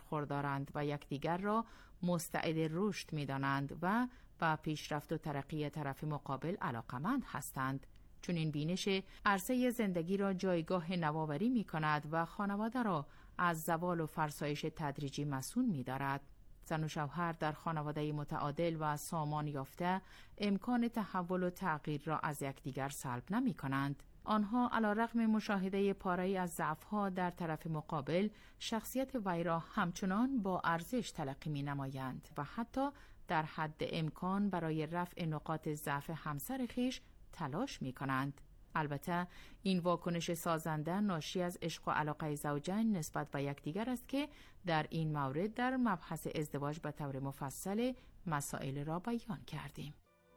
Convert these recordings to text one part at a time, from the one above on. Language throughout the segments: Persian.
برخوردارند و یکدیگر را مستعد رشد می‌دانند و با پیشرفت و ترقی طرف مقابل علاقمند هستند. چون این بینش عرصه زندگی را جایگاه نوآوری می‌کند و خانواده را از زوال و فرسایش تدریجی مسئول می‌دارد. زن و شوهر در خانواده متعادل و سامان یافته امکان تحول و تغییر را از یکدیگر سلب نمی‌کنند. آنها علی‌رغم مشاهده پاره‌ای از ضعف‌ها در طرف مقابل، شخصیت وی را همچنان با ارزش تلقی می‌نمایند و حتی در حد امکان برای رفع نقاط ضعف همسر خویش تلاش می‌کنند. البته این واکنش سازنده ناشی از عشق و علاقه زوجین نسبت به یکدیگر است که در این مورد در مبحث ازدواج به طور مفصل مسائل را بیان کردیم.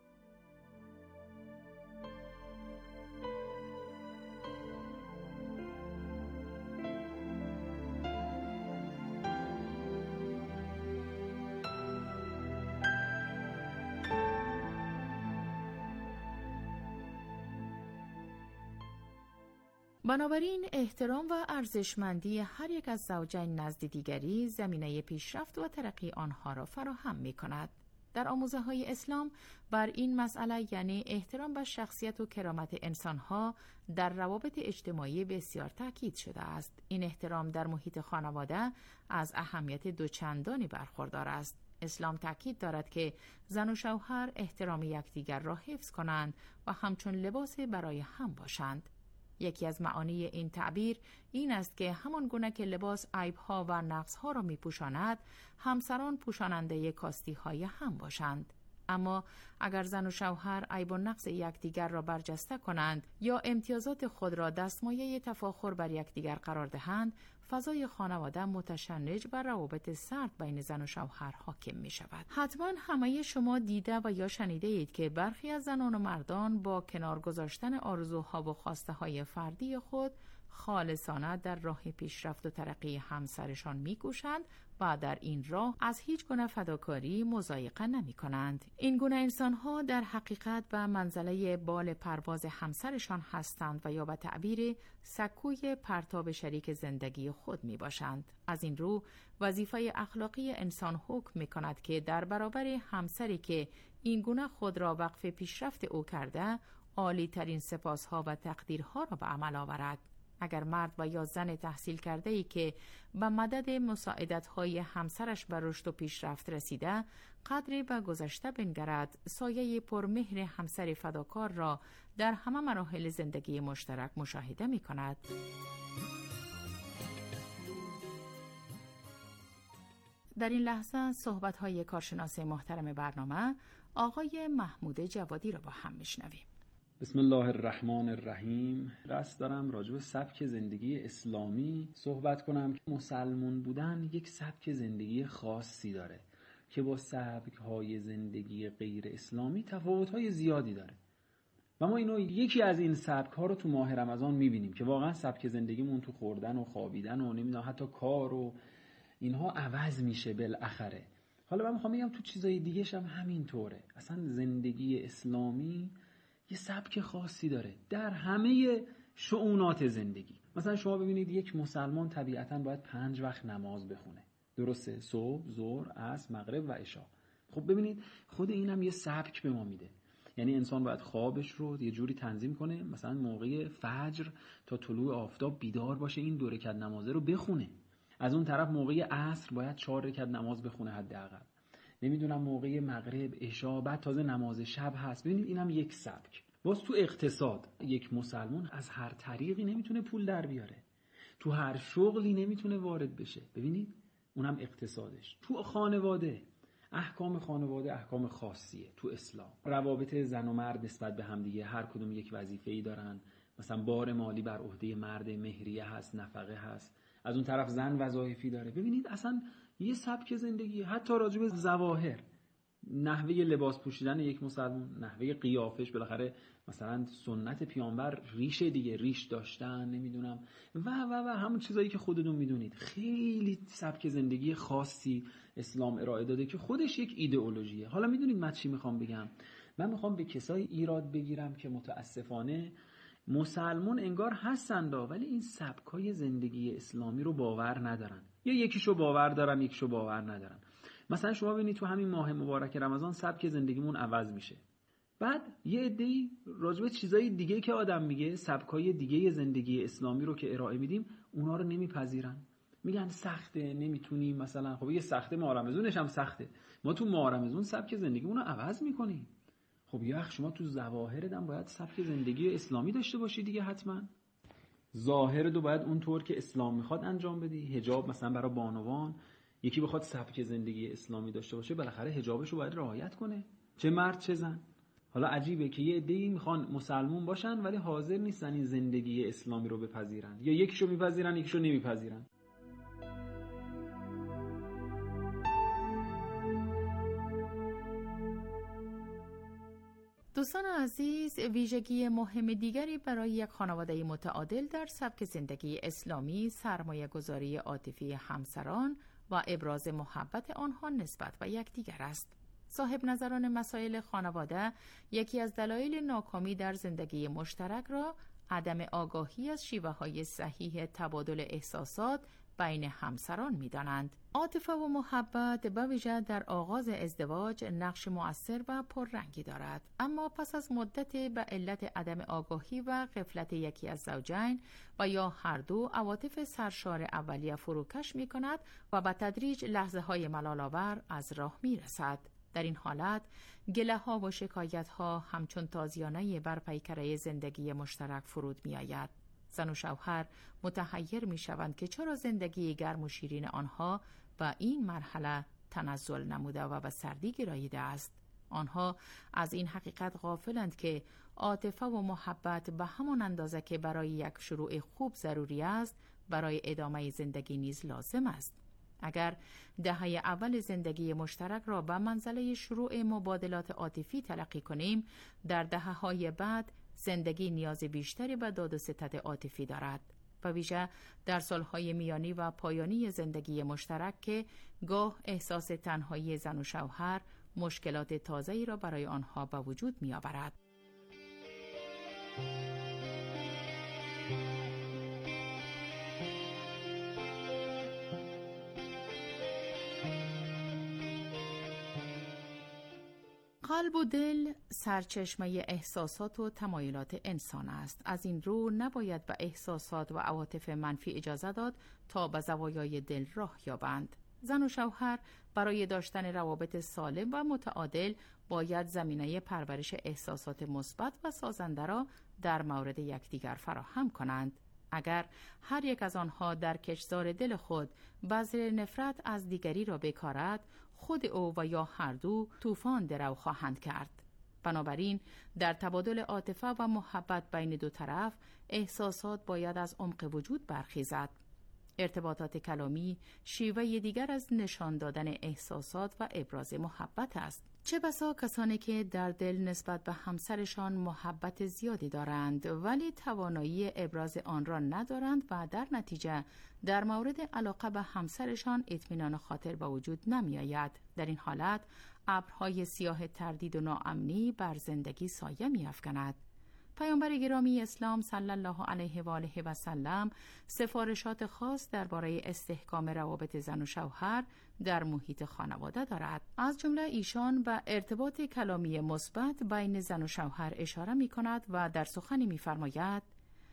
بنابراین احترام و ارزشمندی هر یک از زوجین نزد دیگری زمینه پیشرفت و ترقی آنها را فراهم می‌کند. در آموزه‌های اسلام بر این مسئله یعنی احترام به شخصیت و کرامت انسان‌ها در روابط اجتماعی بسیار تاکید شده است. این احترام در محیط خانواده از اهمیت دوچندانی برخوردار است. اسلام تاکید دارد که زن و شوهر احترام یکدیگر را حفظ کنند و همچون لباس برای هم باشند. یکی از معانی این تعبیر این است که همان گونه که لباس عیب‌ها و نقص‌ها را می‌پوشاند، همسران پوشاننده کاستی‌های هم باشند. اما اگر زن و شوهر عیب و نقص یکدیگر را برجسته کنند یا امتیازات خود را دستمایه تفاخر بر یکدیگر قرار دهند، فضای خانواده متشنج و روابط سرد بین زن و شوهر حاکم می شود. حتما همه شما دیده و یا شنیده اید که برخی از زنان و مردان با کنار گذاشتن آرزوها و خواسته های فردی خود خالصانه در راه پیشرفت و ترقی همسرشان می‌کوشند و در این راه از هیچ گونه فداکاری مضایقه نمی‌کنند. این گونه انسان‌ها در حقیقت به منزله بال پرواز همسرشان هستند و یا به تعبیر سکوی پرتاب شریک زندگی خود می‌باشند. از این رو وظیفه اخلاقی انسان حکم می‌کند که در برابر همسری که این گونه خود را وقف پیشرفت او کرده، عالی‌ترین سپاس‌ها و تقدیرها را به عمل آورد. اگر مرد و یا زن تحصیل کرده ای که به مدد مساعدت‌های همسرش به رشد و پیشرفت رسیده، قدری به گذشته بنگرد، سایه پرمهر همسر فداکار را در همه مراحل زندگی مشترک مشاهده می کند. در این لحظه صحبت‌های کارشناس محترم برنامه آقای محمود جوادی را با هم میشنویم. بسم الله الرحمن الرحیم. قصد دارم راجع به سبک زندگی اسلامی صحبت کنم که مسلمان بودن یک سبک زندگی خاصی داره که با سبک‌های زندگی غیر اسلامی تفاوت‌های زیادی داره و ما اینو یکی از این سبک‌ها رو تو ماه رمضان می‌بینیم که واقعا سبک زندگیمون تو خوردن و خوابیدن و نمیدونم حتی کار و اینها عوض میشه بالاخره. حالا من می‌خوام بگم تو چیزای دیگه‌ش هم همینطوره. اصلا زندگی اسلامی یه سبک خاصی داره در همه شؤونات زندگی. مثلا شما ببینید یک مسلمان طبیعتاً باید 5 وقت نماز بخونه، درسته؟ صبح، ظهر، عصر، مغرب و عشا. خب ببینید خود اینم یه سبک به ما میده. یعنی انسان باید خوابش رو یه جوری تنظیم کنه، مثلا موقع فجر تا طلوع آفتاب بیدار باشه، این 2 رکعت نمازه رو بخونه. از اون طرف موقع عصر باید 4 رکعت نماز بخونه حداقل. نمیدونم موقع مغرب، عشا، بعد تازه نماز شب هست. ببینید اینم یک سبک. باز تو اقتصاد یک مسلمان از هر طریقی نمیتونه پول در بیاره، تو هر شغلی نمیتونه وارد بشه. ببینید اونم اقتصادش. تو خانواده، احکام خانواده احکام خاصیه تو اسلام. روابط زن و مرد نسبت به هم دیگه هر کدوم یک وظیفه‌ای دارن. مثلا بار مالی بر عهده مرد، مهریه هست، نفقه هست. از اون طرف زن وظایفی داره. ببینید اصلا یه سبک زندگی. حتی راجع به ظواهر، نحوه لباس پوشیدن یک مسلمان، نحوه قیافش، بالاخره مثلا سنت پیامبر ریشه دیگه، ریش داشتن، نمیدونم و همون چیزایی که خودتون میدونید. خیلی سبک زندگی خاصی اسلام ارائه داده که خودش یک ایدئولوژیه. حالا میدونید من چی میخوام بگم؟ من میخوام به کسایی ایراد بگیرم که متاسفانه مسلمان انگار هستند ولی این سبکای زندگی اسلامی رو باور ندارن. یا یکیشو باور دارن یکیشو باور ندارن. مثلا شما ببینید تو همین ماه مبارک رمضان سبک زندگیمون عوض میشه. بعد یه عده‌ای راجع به چیزای دیگه که آدم میگه، سبکای دیگه زندگی اسلامی رو که ارائه میدیم، اونا رو نمیپذیرن. میگن سخته، نمیتونیم. مثلا خب یه سخته، ماه رمضانش هم سخته. ما تو ماه رمضان سبک زندگیمون رو عوض میکنیم. خب یه وقت شما تو ظواهرت هم باید سبک زندگی اسلامی داشته باشی دیگه. حتما ظاهرت رو باید اونطور که اسلام میخواد انجام بدی. حجاب مثلا برای بانوان، یکی بخواد سبک زندگی اسلامی داشته باشه، بالاخره حجابش رو باید رعایت کنه، چه مرد چه زن. حالا عجیبه که یه عده‌ای میخوان مسلمون باشن ولی حاضر نیستن این زندگی اسلامی رو بپذیرن، یا یکیشو میپذیرن یکیشو نمیپذیرن. دوستان عزیز، ویژگی مهم دیگری برای یک خانواده متعادل در سبک زندگی اسلامی سرمایه گذاری عاطفی همسران و ابراز محبت آنها نسبت به یکدیگر است. صاحب نظران مسائل خانواده یکی از دلایل ناکامی در زندگی مشترک را عدم آگاهی از شیوه‌های صحیح تبادل احساسات بین همسران می‌دانند. عاطفه و محبت به ویژه در آغاز ازدواج نقش مؤثر و پررنگی دارد، اما پس از مدتی به علت عدم آگاهی و غفلت یکی از زوجین و یا هر دو، عواطف سرشار اولیه فروکش می‌کند و به تدریج لحظه‌های ملال‌آور از راه می‌رسد. در این حالت گله‌ها و شکایت‌ها همچون تازیانه بر پیکره زندگی مشترک فرود می‌آید. زن و شوهر متحیر می‌شوند که چرا زندگی گرم و شیرین آنها به این مرحله تنزل نموده و به سردی گراییده است. آنها از این حقیقت غافلند که عاطفه و محبت به همان اندازه که برای یک شروع خوب ضروری است، برای ادامه زندگی نیز لازم است. اگر دهه اول زندگی مشترک را به منزله شروع مبادلات عاطفی تلقی کنیم، در دهه‌های بعد زندگی نیاز بیشتری به داد و ستد عاطفی دارد، و ویژه در سالهای میانی و پایانی زندگی مشترک که گاه احساس تنهایی زن و شوهر مشکلات تازه‌ای را برای آنها به وجود می‌آورد. قلب و دل سرچشمه احساسات و تمایلات انسان است. از این رو نباید به احساسات و عواطف منفی اجازه داد تا به زوایای دل راه یابند. زن و شوهر برای داشتن روابط سالم و متعادل باید زمینه پرورش احساسات مثبت و سازنده را در مورد یکدیگر فراهم کنند. اگر هر یک از آنها در کشزار دل خود بذر نفرت از دیگری را بکارد، خود او و یا هر دو طوفان درو خواهند کرد. بنابراین در تبادل عاطفه و محبت بین دو طرف احساسات باید از عمق وجود برخیزد. ارتباطات کلامی شیوه دیگر از نشان دادن احساسات و ابراز محبت است. چه بسا کسانی که در دل نسبت به همسرشان محبت زیادی دارند ولی توانایی ابراز آن را ندارند و در نتیجه در مورد علاقه به همسرشان اطمینان خاطر به وجود نمی آید. در این حالت ابرهای سیاه تردید و ناامنی بر زندگی سایه می افکند. پیامبر گرامی اسلام صلی الله علیه و آله و سلم سفارشات خاص درباره استحکام روابط زن و شوهر در محیط خانواده دارد. از جمله ایشان به ارتباط کلامی مثبت بین زن و شوهر اشاره می کند و در سخنی می فرماید: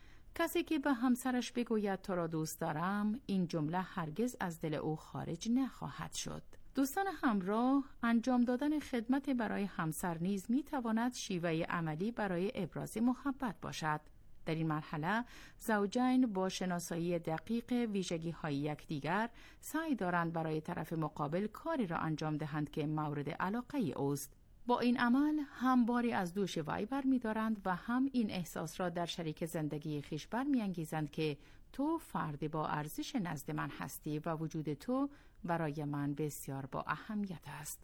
کسی که به همسرش بگوید تو را دوست دارم، این جمله هرگز از دل او خارج نخواهد شد. دوستان همراه، انجام دادن خدمت برای همسر نیز می تواند شیوه عملی برای ابراز محبت باشد. در این مرحله زوجین با شناسایی دقیق ویژگی‌های یکدیگر سعی دارند برای طرف مقابل کاری را انجام دهند که مورد علاقه اوست. با این عمل هم باری از دوش وی برمی‌دارند و هم این احساس را در شریک زندگی خویش برمی‌انگیزند که تو فرد با ارزش نزد من هستی و وجود تو برای من بسیار با اهمیت است.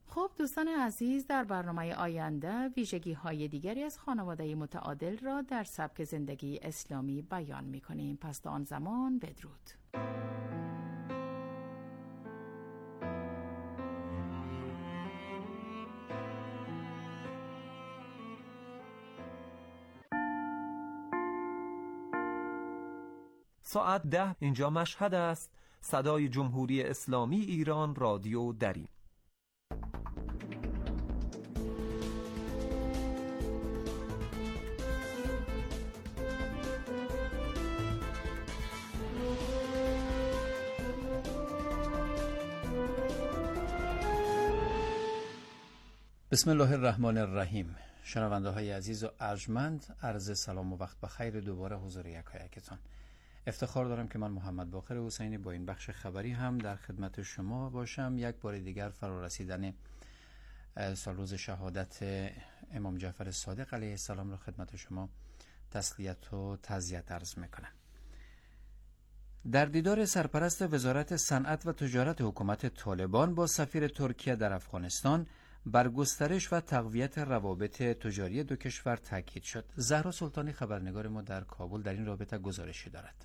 خب دوستان عزیز، در برنامه آینده ویژگی های دیگری از خانواده متعادل را در سبک زندگی اسلامی بیان می کنیم. پس تا آن زمان بدرود. ساعت 10 اینجا مشهد است. صدای جمهوری اسلامی ایران رادیو دری. بسم الله الرحمن الرحیم. شنونده های عزیز و ارجمند، عرض سلام و وقت بخیر دوباره حضور یکایکتان. افتخار دارم که من محمد باقر حسینی با این بخش خبری هم در خدمت شما باشم. یک بار دیگر فرارسیدن سال روز شهادت امام جعفر صادق علیه السلام را خدمت شما تسلیت و تعزیت عرض میکنم. در دیدار سرپرست وزارت صنعت و تجارت حکومت طالبان با سفیر ترکیه در افغانستان بر گسترش و تقویت روابط تجاری دو کشور تاکید شد. زهرا سلطانی خبرنگار ما در کابل در این رابطه گزارشی دارد.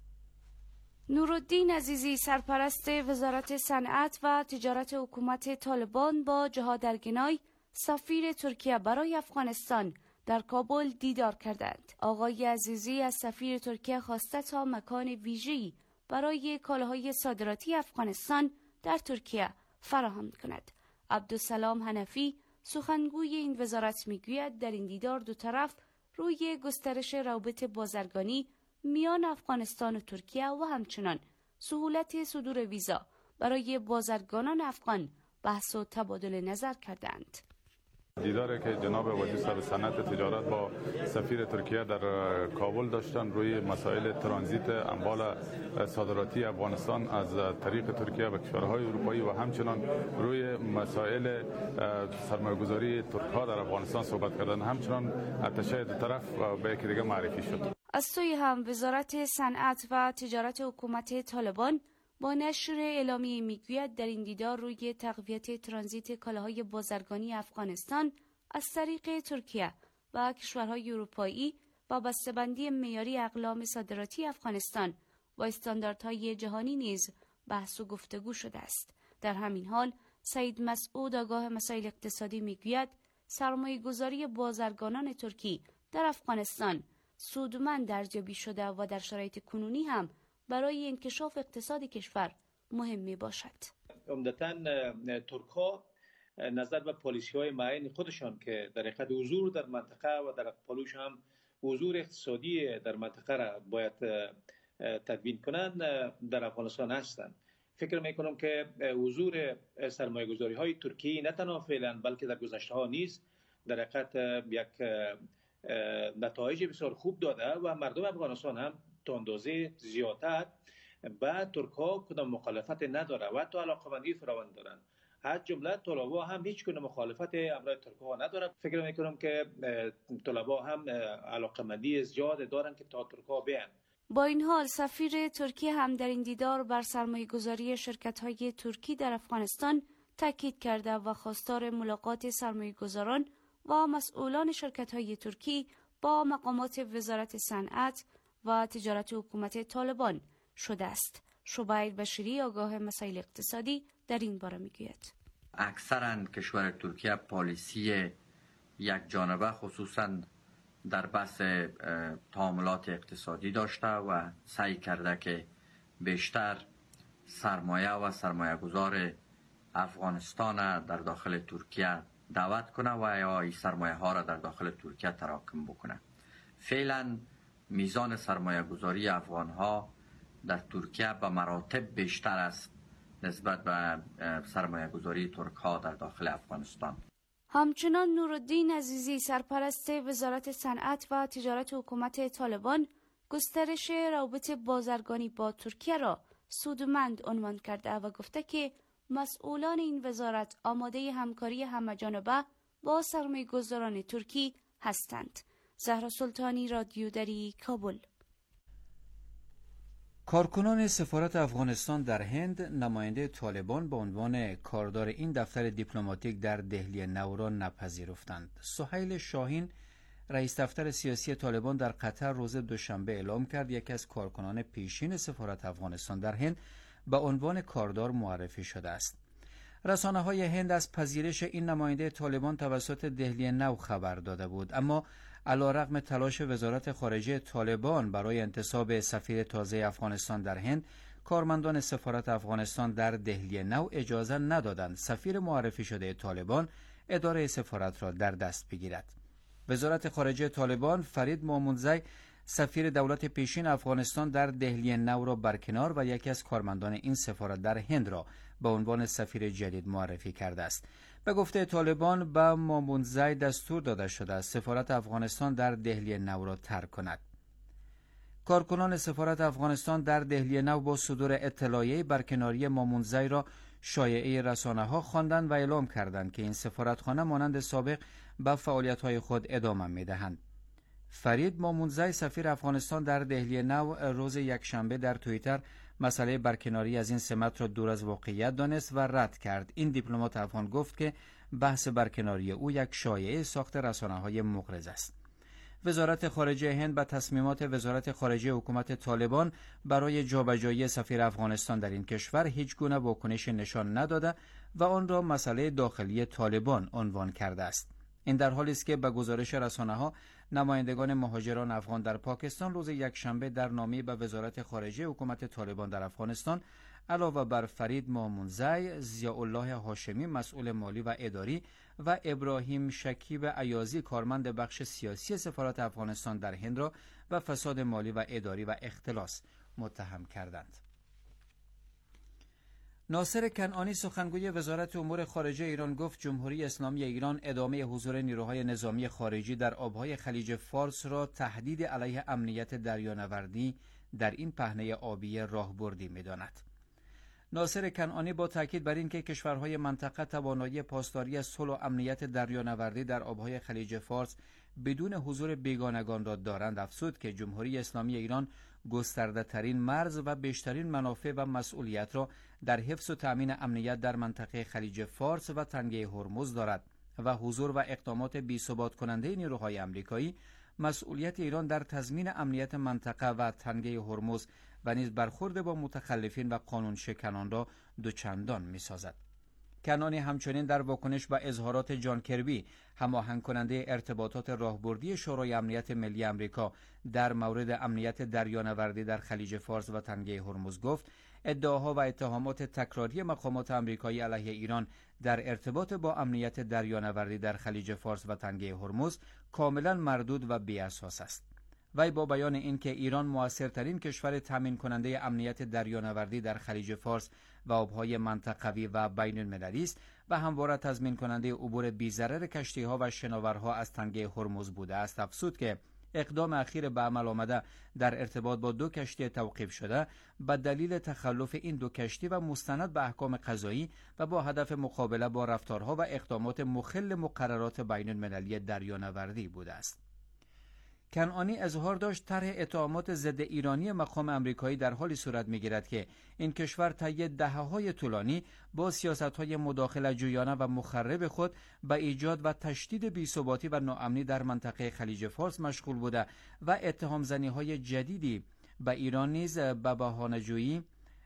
نورالدین عزیزی سرپرست وزارت صنعت و تجارت حکومت طالبان با جهاد الگنای سفیر ترکیه برای افغانستان در کابل دیدار کردند. آقای عزیزی از سفیر ترکیه خواسته تا مکان ویژه‌ای برای کالاهای صادراتی افغانستان در ترکیه فراهم کند. عبدالسلام حنفی سخنگوی این وزارت میگوید در این دیدار دو طرف روی گسترش روابط بازرگانی میان افغانستان و ترکیه و همچنان سهولت صدور ویزا برای بازرگانان افغان بحث و تبادل نظر کردند. دیداری که جناب وزیر صاحب صنعت تجارت با سفیر ترکیه در کابل داشتن روی مسائل ترانزیت اموال صادراتی افغانستان از طریق ترکیه به کشورهای اروپایی و همچنان روی مسائل سرمایه‌گذاری ترک‌ها در افغانستان صحبت کردن. همچنان اتشه دو طرف به یکی دیگه معرفی شد. از سوی هم وزارت صنعت و تجارت حکومت طالبان با نشر اعلامیه میگوید در این دیدار روی تقویت ترانزیت کالاهای بازرگانی افغانستان از طریق ترکیه و کشورهای اروپایی و بسته‌بندی معیاری اقلام صادراتی افغانستان با استانداردهای جهانی نیز بحث و گفتگو شده است. در همین حال سید مسعود آگاه مسائل اقتصادی میگوید سرمایه‌گذاری بازرگانان ترکی در افغانستان سودمند ارزیابی شده و در شرایط کنونی هم برای انکشاف اقتصاد کشور مهم می باشد. عمدتاً ترک‌ها نظر به پالیسی‌های معین خودشان که در حقیقت حضور در منطقه و در پالوش هم حضور اقتصادی در منطقه را باید تدوین کنند در افغانستان هستند. فکر می‌کنم که حضور سرمایه‌گذاری‌های ترکی نه تنها فعلا بلکه در گذشته‌ها نیز در حقیقت یک نتایج بسیار خوب داده و مردم افغانستان هم تا اندازه زیادتر به ترک‌ها کدام مخالفت نداره و تو علاقمندی فراوان دارن. از جمله طلبا هم هیچ گونه مخالفت امر ترک‌ها نداره. فکر می‌کنم که طلبا هم علاقمندی زیاد دارن که تا ترک‌ها بیان. با این حال سفیر ترکیه هم در این دیدار بر سرمایه‌گذاری شرکت‌های ترکی در افغانستان تاکید کرده و خواستار ملاقات سرمایه‌گذاران و مسئولان شرکت‌های ترکی با مقامات وزارت صنعت و تجارت حکومت طالبان شده است. شبیر بشیری آگاه مسائل اقتصادی در این باره میگوید اکثرا کشور ترکیه پالیسی یک جانبه خصوصا در بحث تعاملات اقتصادی داشته و سعی کرده که بیشتر سرمایه و سرمایه گذار افغانستان در داخل ترکیه دعوت کنه و یا این سرمایه ها را در داخل ترکیه تراکم بکنه. فعلا میزان سرمایه گذاری افغان ها در ترکیه به مراتب بیشتر است نسبت به سرمایه گذاری ترک ها در داخل افغانستان. همچنان نورالدین عزیزی سرپرست وزارت صنعت و تجارت حکومت طالبان گسترش روابط بازرگانی با ترکیه را سودمند عنوان کرده و گفته که مسئولان این وزارت آماده همکاری همه‌جانبه با سرمایه‌گذاران ترکی هستند. زهرا سلطانی، رادیو دری، کابل. کارکنان سفارت افغانستان در هند نماینده طالبان به عنوان کاردار این دفتر دیپلماتیک در دهلی نو را نپذیرفتند. سهیل شاهین رئیس دفتر سیاسی طالبان در قطر روز دوشنبه اعلام کرد یکی از کارکنان پیشین سفارت افغانستان در هند به عنوان کاردار معرفی شده است. رسانه‌های هند از پذیرش این نماینده طالبان توسط دهلی نو خبر داده بود، اما علیرغم تلاش وزارت خارجه طالبان برای انتصاب سفیر تازه افغانستان در هند، کارمندان سفارت افغانستان در دهلی نو اجازه ندادند سفیر معرفی شده طالبان اداره سفارت را در دست بگیرد. وزارت خارجه طالبان فرید مامونزی سفیر دولت پیشین افغانستان در دهلی نو را برکنار و یکی از کارمندان این سفارت در هند را به عنوان سفیر جدید معرفی کرده است. به گفته طالبان به مامونزی دستور داده شده است سفارت افغانستان در دهلی نو را ترک کند. کارکنان سفارت افغانستان در دهلی نو با صدور اطلاعیه برکناری مامونزی را شایعه رسانه‌ها خواندند و اعلام کردند که این سفارتخانه مانند سابق به فعالیت‌های خود ادامه می‌دهند. فرید مامونزی سفیر افغانستان در دهلی نو روز یکشنبه در توییتر مسئله برکناری از این سمت را دور از واقعیت دانست و رد کرد. این دیپلمات افغان گفت که بحث برکناری او یک شایعه ساخت رسانه‌های مغرض است. وزارت خارجه هند به تصمیمات وزارت خارجه حکومت طالبان برای جابجایی سفیر افغانستان در این کشور هیچ گونه واکنش نشان نداده و آن را مسئله داخلی طالبان عنوان کرده است. این در حالی است که به گزارش رسانه‌ها نمایندگان مهاجران افغان در پاکستان روز یکشنبه در نامه به وزارت خارجه حکومت طالبان در افغانستان علاوه بر فرید مامونزی، ضیاءالله هاشمی مسئول مالی و اداری و ابراهیم شکیب ایازی کارمند بخش سیاسی سفارت افغانستان در هند را به فساد مالی و اداری و اختلاس متهم کردند. ناصر کنعانی سخنگوی وزارت امور خارجه ایران گفت جمهوری اسلامی ایران ادامه حضور نیروهای نظامی خارجی در آبهای خلیج فارس را تهدید علیه امنیت دریانوردی در این پهنه آبی راهبردی می‌داند. ناصر کنعانی با تاکید بر اینکه کشورهای منطقه توانایی پاسداری از صلح و امنیت دریانوردی در آبهای خلیج فارس بدون حضور بیگانگان را دارند افزود که جمهوری اسلامی ایران گسترده ترین مرز و بیشترین منافع و مسئولیت را در حفظ و تأمین امنیت در منطقه خلیج فارس و تنگه هرمز دارد و حضور و اقدامات بی‌ثبات کننده نیروهای آمریکایی مسئولیت ایران در تضمین امنیت منطقه و تنگه هرمز و نیز برخورد با متخلفین و قانون شکنان را دوچندان می‌سازد. کنعانی همچنین در واکنش به اظهارات جان کربی هماهنگ کننده ارتباطات راهبردی شورای امنیت ملی آمریکا در مورد امنیت دریانوردی در خلیج فارس و تنگه هرمز گفت ادعاها و اتهامات تکراری مقامات آمریکایی علیه ایران در ارتباط با امنیت دریانوردی در خلیج فارس و تنگه هرمز کاملا مردود و بی‌اساس است. وی با بیان اینکه ایران مؤثرترین کشور تامین کننده امنیت دریانوردی در خلیج فارس و آبهای منطقوی و بین المللی است و همواره تضمین کننده عبور بی‌ضرر کشتی‌ها و شناورها از تنگه هرمز بوده است افزود که اقدام اخیر به عمل آمده در ارتباط با 2 کشتی توقیف شده به دلیل تخلف این 2 کشتی و مستند به احکام قضایی و با هدف مقابله با رفتارها و اقدامات مخل مقررات بین المللی دریانوردی بوده است. کنعانی اظهار داشت طرح اتهامات ضد ایرانی مقام آمریکایی در حالی صورت می‌گیرد که این کشور طی دهه‌های طولانی با سیاست‌های مداخله‌جویانه و مخرب خود به ایجاد و تشدید بی‌ثباتی و ناامنی در منطقه خلیج فارس مشغول بوده و اتهام زنی‌های جدیدی به ایران نیز به بهانه‌جویی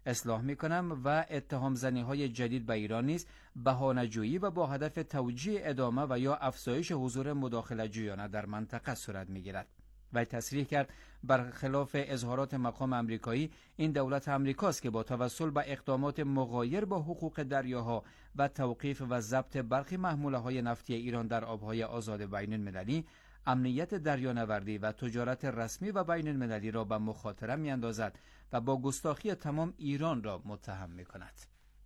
و اتهام زنی‌های جدید به ایران نیز بهانه‌جویی و با هدف توجیه ادامه و یا افزایش حضور مداخله‌جویانه در منطقه صورت می‌گیرد. و تصریح کرد برخلاف اظهارات مقام آمریکایی این دولت آمریکاست که با توسل به اقدامات مغایر با حقوق دریاها و توقیف و ضبط برخی محموله‌های نفتی ایران در آبهای آزاد بین المللی امنیت دریانوردی و تجارت رسمی و بین المللی را به مخاطره می‌اندازد و با گستاخی تمام ایران را متهم می‌کند.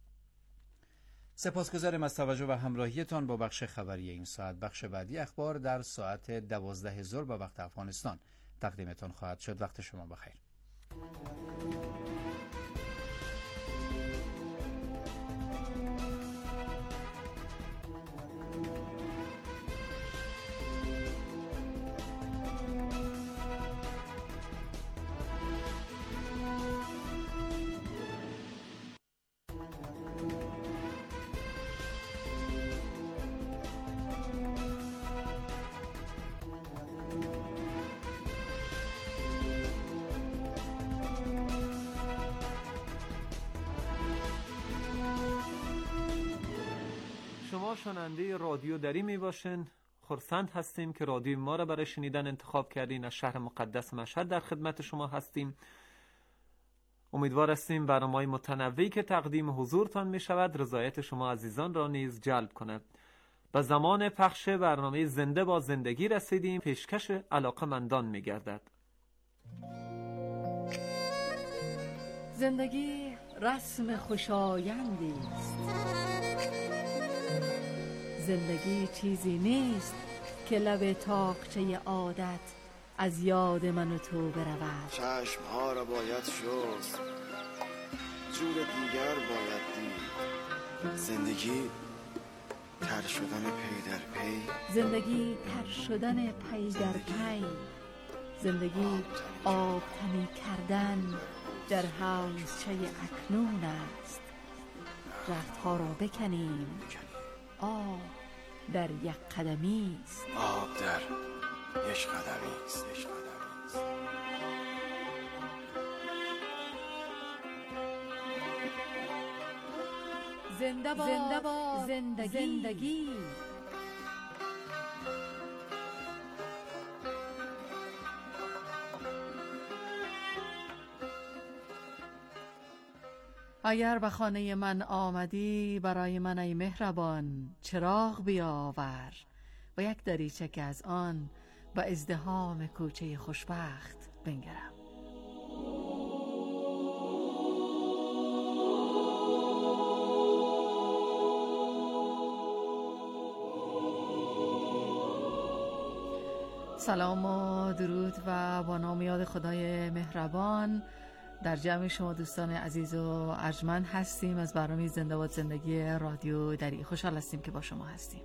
سپاسگزارم از توجه و همراهیتان با بخش خبری این ساعت. بخش بعدی اخبار در ساعت 12 ظهر به وقت افغانستان تقدیمتان خواهد شد. وقت شما بخیر. شنونده رادیو دری می باشین. خرسند هستیم که رادیو ما را برای شنیدن انتخاب کردین. از شهر مقدس مشهد در خدمت شما هستیم. امیدوار هستیم برنامه‌های متنوعی که تقدیم حضورتان می شود رضایت شما عزیزان را نیز جلب کند. به زمان پخش برنامه زنده با زندگی رسیدیم. پیشکش علاقه‌مندان می گردد. زندگی رسم خوشایندی است. زندگی چیزی نیست که لب طاقچه عادت از یاد من و تو برود. چشمها را باید شست، جور دیگر باید دید. زندگی تر شدن پی در پی، زندگی تر شدن پی در پی، زندگی آبتنی کردن در حوضچه اکنون است. رختها را بکنیم، آب در یک قدمی است. آب در یک قدمی است. زنده باد زندگی. اگر به خانه من آمدی برای من ای مهربان چراغ بیاور و یک دریچه که از آن به ازدحام کوچه خوشبخت بنگرم. سلام و درود و با نام یاد خدای مهربان در جمع شما دوستان عزیز و ارجمند هستیم. از برنامه زنده باد زندگی رادیو دری خوشحال هستیم که با شما هستیم.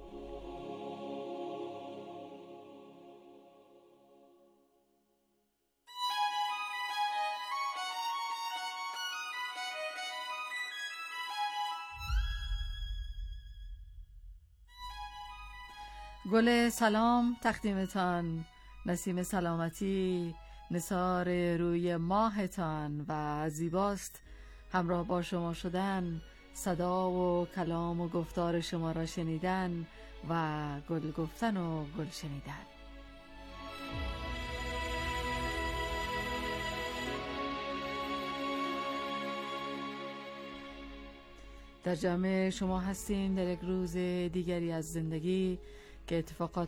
گل سلام تقدیمتان، نسیم سلامتی نثار روی ماهتان و زیباست همراه با شما شدن، صدا و کلام و گفتار شما را شنیدن و گل گفتن و گل شنیدن. در جمع شما هستیم در یک روز دیگری از زندگی که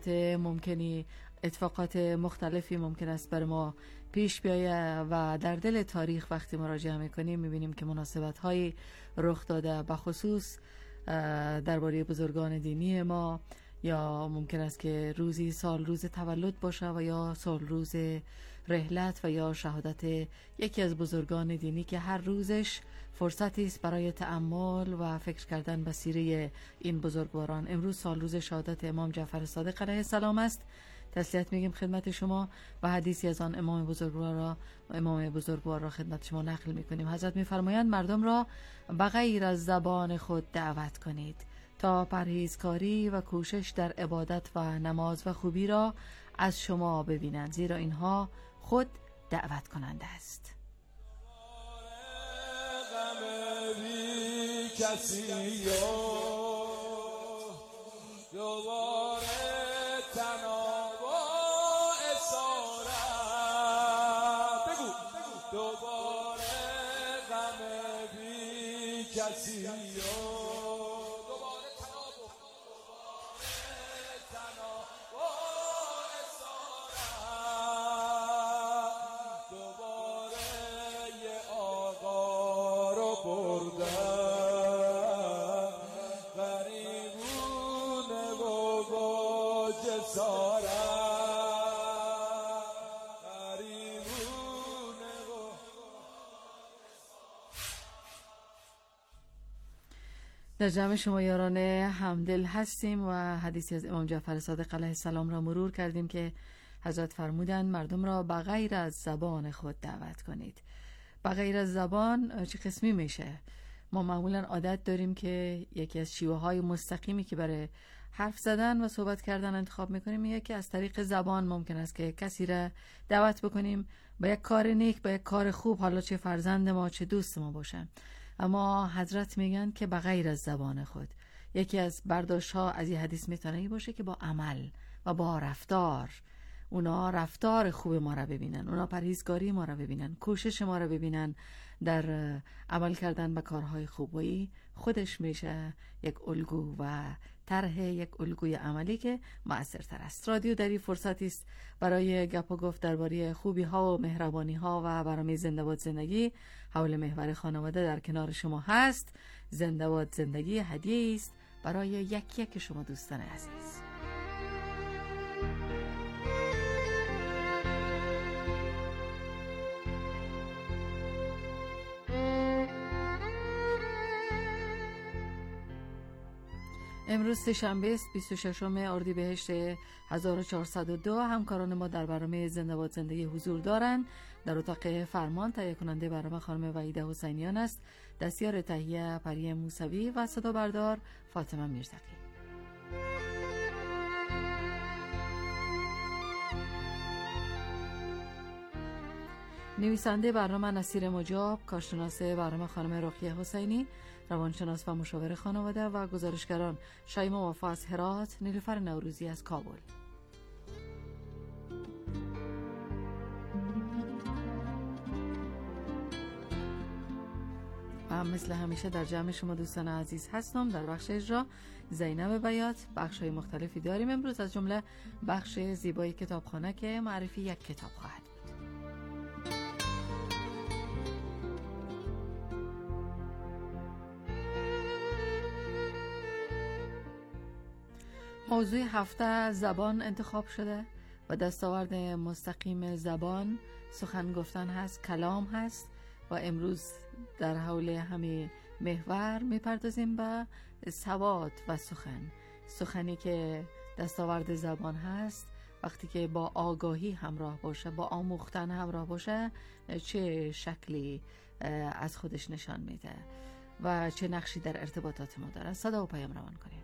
اتفاقات مختلفی ممکن است بر ما پیش بیاید و در دل تاریخ وقتی مراجعه میکنیم میبینیم که مناسبت‌هایی رخ داده، به خصوص درباره بزرگان دینی ما، یا ممکن است که روزی سال روز تولد باشه و یا سال روز رحلت و یا شهادت یکی از بزرگان دینی که هر روزش فرصتی است برای تأمل و فکر کردن به سیره این بزرگواران. امروز سال روز شهادت امام جعفر صادق علیه السلام است. تسلیت میگیم خدمت شما و حدیثی از آن امام بزرگوار را خدمت شما نقل میکنیم. حضرت میفرمایند مردم را بغیر از زبان خود دعوت کنید تا پرهیزکاری و کوشش در عبادت و نماز و خوبی را از شما ببینند، زیرا اینها خود دعوت کننده است. در جمع شما یاران همدل هستیم و حدیثی از امام جعفر صادق علیه السلام را مرور کردیم که حضرت فرمودند مردم را بغیر از زبان خود دعوت کنید. بغیر از زبان چه قسمی میشه؟ ما معمولا عادت داریم که یکی از شیوه های مستقیمی که برای حرف زدن و صحبت کردن انتخاب میکنیم میگه که از طریق زبان ممکن است که کسی را دعوت بکنیم به یک کار نیک، به یک کار خوب، حالا چه فرزند ما چه دوست ما باشه. اما حضرت میگن که بغیر از زبان خود، یکی از برداشت ها از این حدیث میتونه ای باشه که با عمل و با رفتار اونا رفتار خوب ما را ببینن، اونا پرهیزگاری ما را ببینن، کوشش ما را ببینن در عمل کردن به کارهای خوبی، خودش میشه یک الگو و طرح یک الگوی عملی که مؤثرتر است. رادیو در این فرصتی است برای گپ و گفت درباره خوبی ها و مهربانی ها و برنامه زنده باد زندگی حول محور خانواده در کنار شما هست. زنده باد زندگی هدیه است برای یک شما دوستان عزیز. امروز سه‌شنبه است 26 اردیبهشت 1402. همکاران ما در برنامه زنده باد زندگی حضور دارند. در اتاق فرمان تهیه کننده برنامه خانم وحیده حسینیان است، دستیار تهیه پری موسوی و صدا بردار فاطمه میرزقی. نویسنده برنامه نصیر مجاب، کارشناس برنامه خانم رقیه حسینی، روانشناس و مشاور خانواده و گزارشگران شایما وفا از هرات، نیلوفر نوروزی از کابل. و مثل همیشه در جمع شما دوستان عزیز هستم. در بخش اجرا زینب بیات. بخش‌های مختلفی داریم امروز، از جمله بخش زیبای کتابخانه که معرفی یک کتاب خواهد. موضوع هفته زبان انتخاب شده و دستاورد مستقیم زبان سخن گفتن هست، کلام هست و امروز در حول همه محور میپردازیم به سواد و سخنی که دستاورد زبان هست. وقتی که با آگاهی همراه باشه، با آموختن همراه باشه، چه شکلی از خودش نشان میده و چه نقشی در ارتباطات ما داره. صدا و پیام روان کنیم.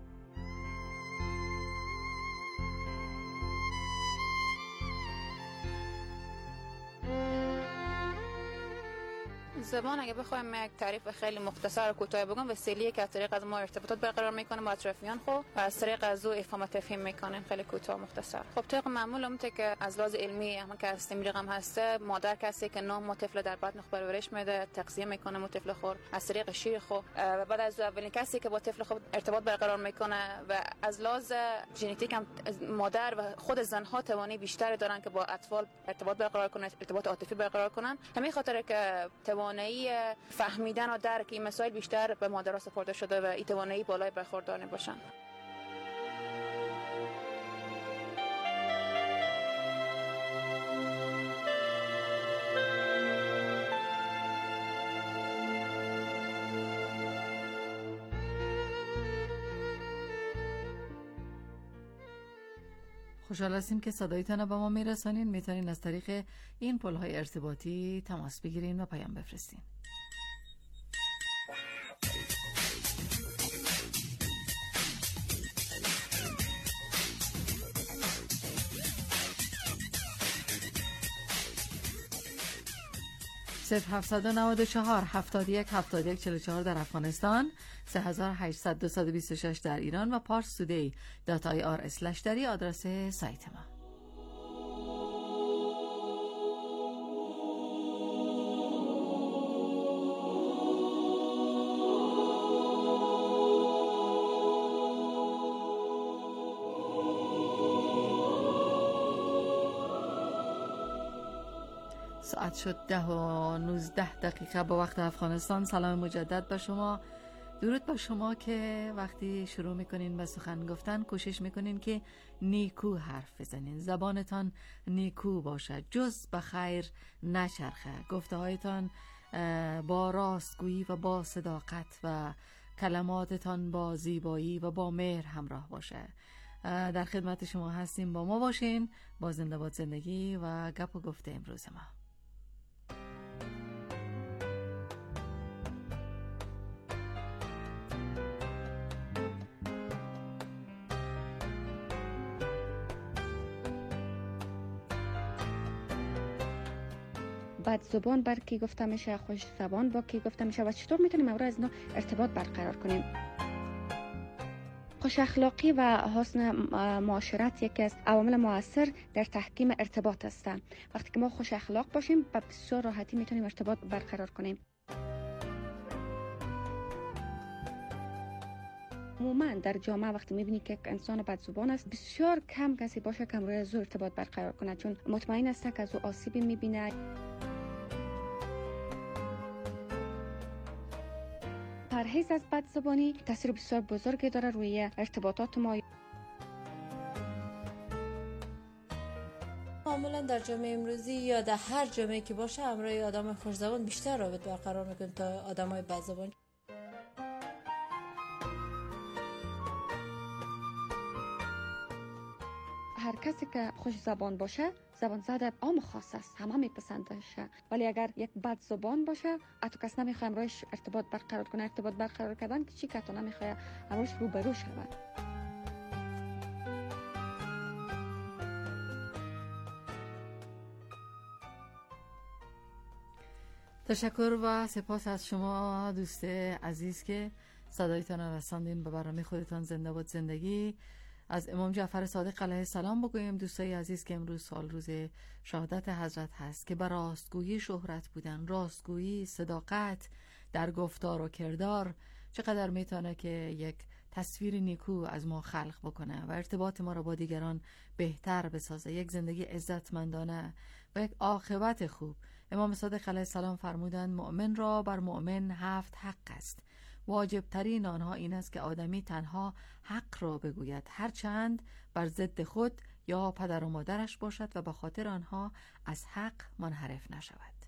زبان اگه بخوایم یک تعریف خیلی مختصر و کوتاه بگم، وسیله‌ای که از طریق از ما ارتباطات برقرار میکنه با اطرافیان خود و از طریق از او افهام تفهیم میکنیم. خیلی کوتاه مختصر. خب طبق معمول همونطور که از لحاظ علمی هم که هستیم رقم هسته، مادر کسی که نام طفل در بطن خود پرورش میده، تغذیه میکنه مو طفل خود از طریق شیر خود و بعد از اولین کسی که با طفل خود ارتباط برقرار میکنه و از لحاظ ژنتیک هم مادر و خود زنها توانی بیشتری دارن که با اطفال ارتباط برقرار کنن، ارتباط عاطفی برقرار کنن. همین خاطر که توانایی فهمیدن و درک این مسائل بیشتر به مادرها سپرده شده و این توانایی بالای برخوردار باشن. خوشحال هستیم که صدایتان رو به ما میرسانین. میتونین از طریق این پل‌های ارتباطی تماس بگیرین و پیام بفرستین. صفر 794 71 71 44 در افغانستان، 3800 226 در ایران و parstoday.ir/ دری آدرس سایت ما. ساعت شد 10:19 با وقت افغانستان. سلام مجدد به شما. درود به شما که وقتی شروع میکنین به سخن گفتن کوشش میکنین که نیکو حرف بزنین، زبانتان نیکو باشه، جز به خیر نچرخه، گفته هایتان با راستگویی و با صداقت و کلماتتان با زیبایی و با مهر همراه باشه. در خدمت شما هستیم، با ما باشین با زنده باد زندگی و گپ و گفته امروز ما. بد زبان بر کی گفته میشه، خوش زبان با کی گفته میشه و چطور میتونیم از اینا ارتباط برقرار کنیم؟ خوش اخلاقی و حسن معاشرت یکی از عوامل مؤثر در تحکیم ارتباط است. وقتی که ما خوش اخلاق باشیم با بسیار راحتی میتونیم ارتباط برقرار کنیم. عموما در جامعه وقتی میبینی که انسان بدزبان است بسیار کم کسی باشه که روی از او ارتباط برقرار کنه، چون مطمئن است که از او آسیبی میبینه. پرهیز از بدزبانی تاثیر بسیار بزرگی داره روی ارتباطات ما. معمولا در جامعه امروزی یا در هر جامعه که باشه همراه آدم خوشزبان بیشتر رابطه برقرار میکنه تا آدمای بدزبان. هر کسی که خوش زبان باشه زبان زده عام خاص است، همه میپسندش. ولی اگر یک بد زبان باشه اتو کس نمیخواد روش ارتباط برقرار کنه. ارتباط برقرار کردن که چی که تو نمیخواد روش روبرو شود. تشکر و سپاس از شما دوست عزیز که صدایتان را رساندین به برنامه خودتان. زنده باد زندگی. از امام جعفر صادق علیه السلام بگویم دوستای عزیز که امروز سال روز شهادت حضرت هست که بر راستگویی شهرت بودن، راستگویی، صداقت در گفتار و کردار چقدر میتونه که یک تصویر نیکو از ما خلق بکنه و ارتباط ما را با دیگران بهتر بسازه، یک زندگی عزتمندانه و یک عاقبت خوب. امام صادق علیه السلام فرمودند مؤمن را بر مؤمن 7 حق است. واجب ترین آنها این است که آدمی تنها حق را بگوید، هرچند بر ضد خود یا پدر و مادرش باشد و به خاطر آنها از حق منحرف نشود.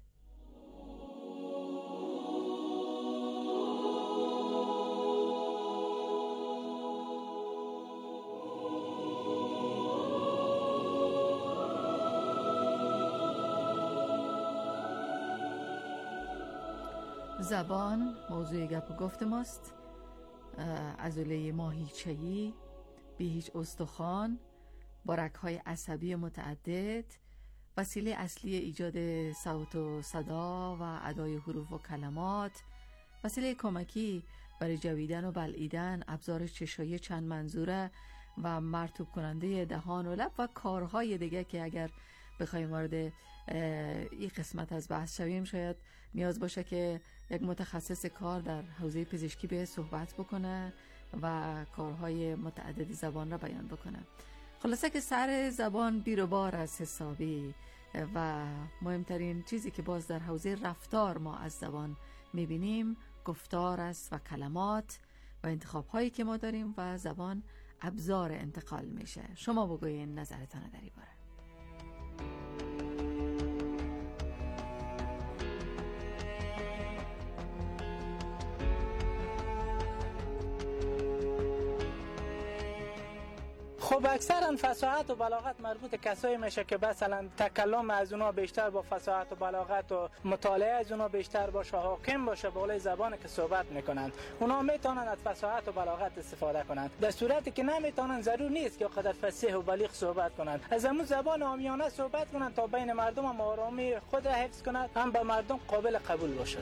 زبان موضوع گپ و گفت ماست. عضله ماهیچه‌ای، بی هیچ استخوان، با رگ‌های عصبی متعدد، وسیله اصلی ایجاد صوت و صدا و ادای حروف و کلمات، وسیله کمکی برای جویدن و بلعیدن، ابزار چشایی چند منظوره و مرطوب کننده دهان و لب و کارهای دیگه که اگر بخوایم وارد این قسمت از بحث شویم شاید نیاز باشه که یک متخصص کار در حوزه پزشکی به صحبت بکنه و کارهای متعدد زبان را بیان بکنه. خلاصه که سر زبان بیر و بار از حسابی و مهمترین چیزی که باز در حوزه رفتار ما از زبان میبینیم گفتار است و کلمات و انتخاب‌هایی که ما داریم و زبان ابزار انتقال میشه. شما بگوین نظرتان در این باره. خب اکثرا فصاحت و بلاغت مربوط کسایی میشه که مثلا تکلم از اونا بیشتر با فصاحت و بلاغت و مطالعه از اونا بیشتر باشه، حاکم باشه به اون زبانی که صحبت میکنند. اونا میتونن از فصاحت و بلاغت استفاده کنند. در صورتی که نمیتونن ضرور نیست که قدر فصیح و بلیغ صحبت کنند. از همون زبان عامیانه صحبت کنند تا بین مردم هم آرامی خود را حفظ کنند، هم به مردم قابل قبول باشد.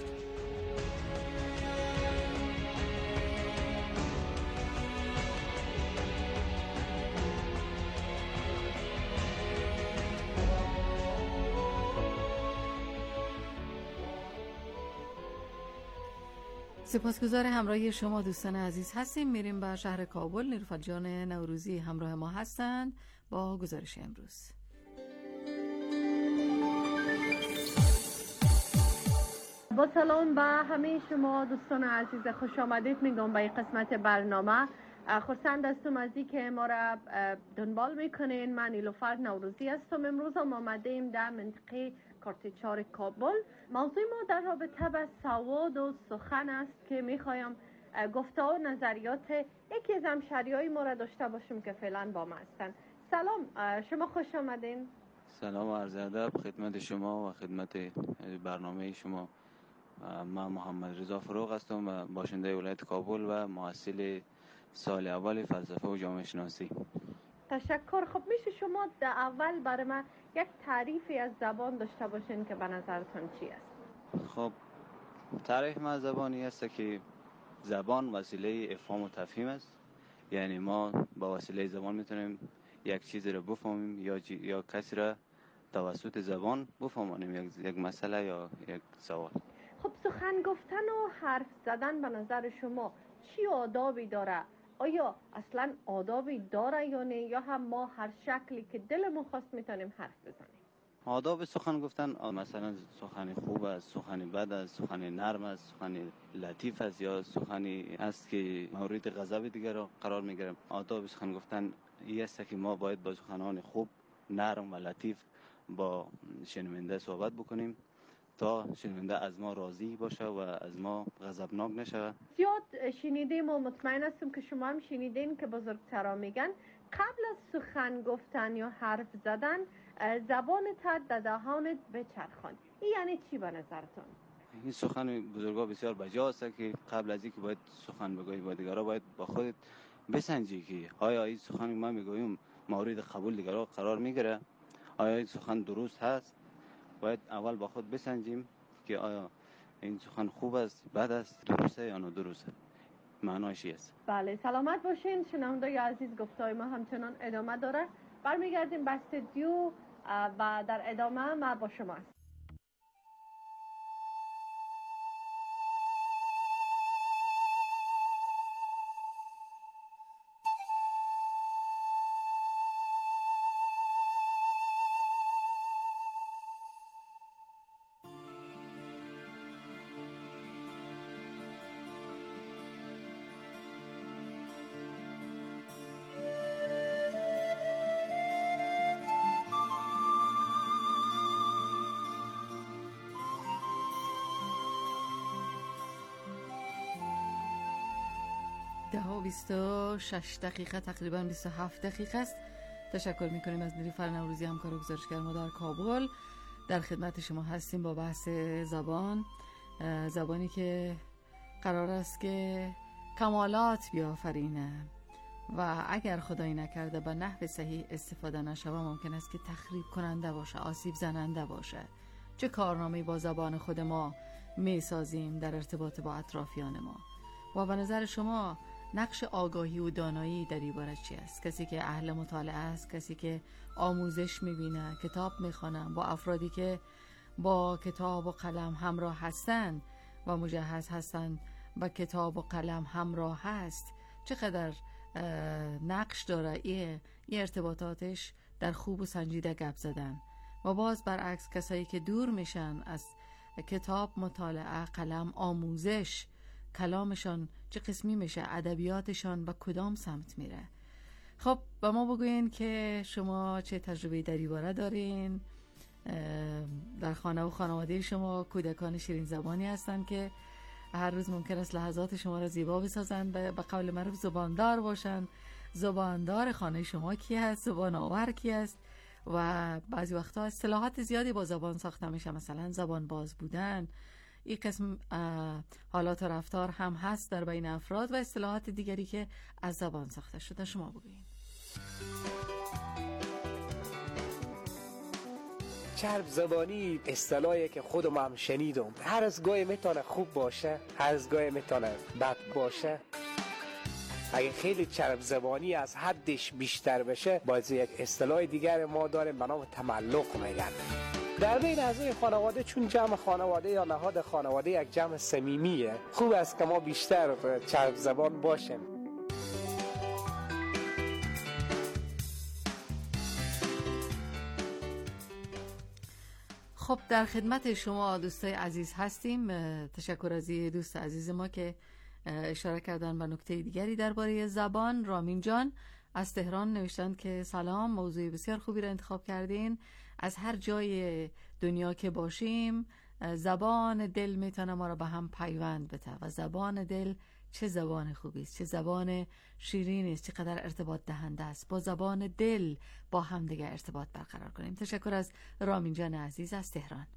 سپاسگزار همراهی شما دوستان عزیز هستیم. میریم به شهر کابل. نیلوفر جان نوروزی همراه ما هستند با گزارش امروز. با سلام به همه شما دوستان عزیز، خوش آمدید میگم به این قسمت برنامه. خرسند هستم از این که ما را دنبال میکنین. من نیلوفر نوروزی هستم. امروز هم آمدیم در منطقه کارت4 کابل. موضوع ما در رابطه با سواد و سخن است که میخوایم گفته و نظریات یکی از همشهریای ما را داشته باشیم که فعلا با ما هستن. سلام، شما خوش آمدین. سلام و عرض ادب خدمت شما و خدمت برنامه شما. من محمد رضا فروغ هستم و باشنده ولایت کابل و محصل سال اول فلسفه و جامعه شناسی. تشکر. خب میشه شما در اول برای من یک تعریفی از زبان داشته باشین که به نظرتون چی است؟ خب تعریف من از زبانی است که زبان وسیله افهام و تفهیم است یعنی ما با وسیله زبان میتونیم یک چیز رو بفهمیم یا کسی را توسط زبان بفهمانیم یک مسئله یا یک سوال. خب سخن گفتن و حرف زدن به نظر شما چی آدابی داره؟ آیا اصلا آدابی داره یا نه، یا هم ما هر شکلی که دلمون خواست میتونیم حرف بزنیم؟ آداب سخن گفتن مثلا سخن خوب است، سخن بد است، سخن نرم است، سخن لطیف است، یا سخنی است که مورد غضب دیگر را قرار میگیره. آداب سخن گفتن این است که ما باید با سخنان خوب، نرم و لطیف با شنونده صحبت بکنیم تا شنونده از ما راضی باشه و از ما غضبناک نشه. زیاد شنیدیم و مطمئن هستم که شما هم شنیدین که بزرگترا میگن قبل از سخن گفتن یا حرف زدن زبانت در دهانت بچرخان. این یعنی چی به نظرتون؟ این سخن بزرگا بسیار بجاست که قبل از اینکه باید سخن بگویی با دیگران باید با خودت بسنجی که آیا این سخن ما میگویم مورد قبول دیگران قرار میگیره، آیا این سخن درست هست. باید اول با خود بسنجیم که آیا این سخن خوب است، بد است، درسته یا نادرسته، معناش چی است. بله، سلامت باشین شنوندگان عزیز. گفتای ما همچنان ادامه داره. برمیگردیم به استودیو و در ادامه ما با شما است. و 26 دقیقه، تقریبا 27 دقیقه است. تشکر میکنیم از نیلوفر نوروزی همکار و گزارشگر ما در کابل. در خدمت شما هستیم با بحث زبانی که قرار است که کمالات بیافرینه و اگر خدایی نکرده به نحو صحیح استفاده نشود ممکن است که تخریب کننده باشه، آسیب زننده باشه. چه کارنامه‌ای با زبان خود ما میسازیم در ارتباط با اطرافیان ما؟ و به نظر شما نقش آگاهی و دانایی در این باره چی است؟ کسی که اهل مطالعه است، کسی که آموزش میبینه، کتاب میخوانه، با افرادی که با کتاب و قلم همراه هستن و مجهز هستن با کتاب و قلم همراه هست، چقدر نقش داره این ارتباطاتش در خوب و سنجیده گپ زدن؟ و باز برعکس کسایی که دور میشن از کتاب، مطالعه، قلم، آموزش، کلامشان چه قسمی میشه؟ ادبیاتشان به کدام سمت میره؟ خب با ما بگوین که شما چه تجربه در این باره دارین. در خانه و خانواده شما کودکان شیرین زبانی هستن که هر روز ممکن است لحظات شما را زیبا بسازن، به قول معروف زباندار باشن. زباندار خانه شما کی هست؟ زبان آور کی است؟ و بعضی وقتا اصطلاحات زیادی با زبان ساخته میشه، مثلا زبان باز بودن. این قسم حالات و رفتار هم هست در بین افراد و اصطلاحات دیگری که از زبان ساخته شده. شما بگوین. چرب زبانی اصطلاحی که خودم هم شنیدم. هر از گاهی میتونه خوب باشه، هر از گاهی میتونه بد باشه. اگه خیلی چرب زبانی از حدش بیشتر بشه، باید یک اصطلاح دیگر ما داریم به نام تملق میگن. در بین اعضای خانواده، چون جمع خانواده یا نهاد خانواده یک جمع صمیمیه، خوب است که ما بیشتر چرب زبان باشیم. خب در خدمت شما دوستای عزیز هستیم. تشکر از دوست عزیز ما که اشاره کردن به نکته دیگری درباره زبان. رامین جان از تهران نوشتند که سلام، موضوع بسیار خوبی را انتخاب کردین. از هر جای دنیا که باشیم زبان دل میتونه ما را به هم پیوند بده و زبان دل چه زبان خوبی است، چه زبان شیرینی است، چقدر ارتباط دهنده است. با زبان دل با هم دیگه ارتباط برقرار کنیم. تشکر از رامین جان عزیز از تهران.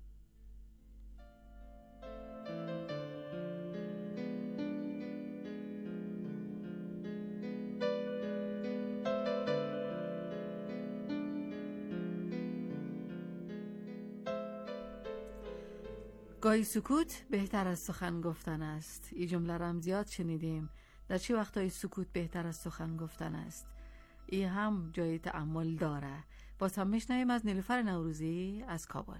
گاهی سکوت بهتر از سخن گفتن است. این جمله را هم زیاد شنیدیم در چه وقتای سکوت بهتر از سخن گفتن است؟ این هم جای تأمل داره. باز هم میشنویم از نیلوفر نوروزی از کابل.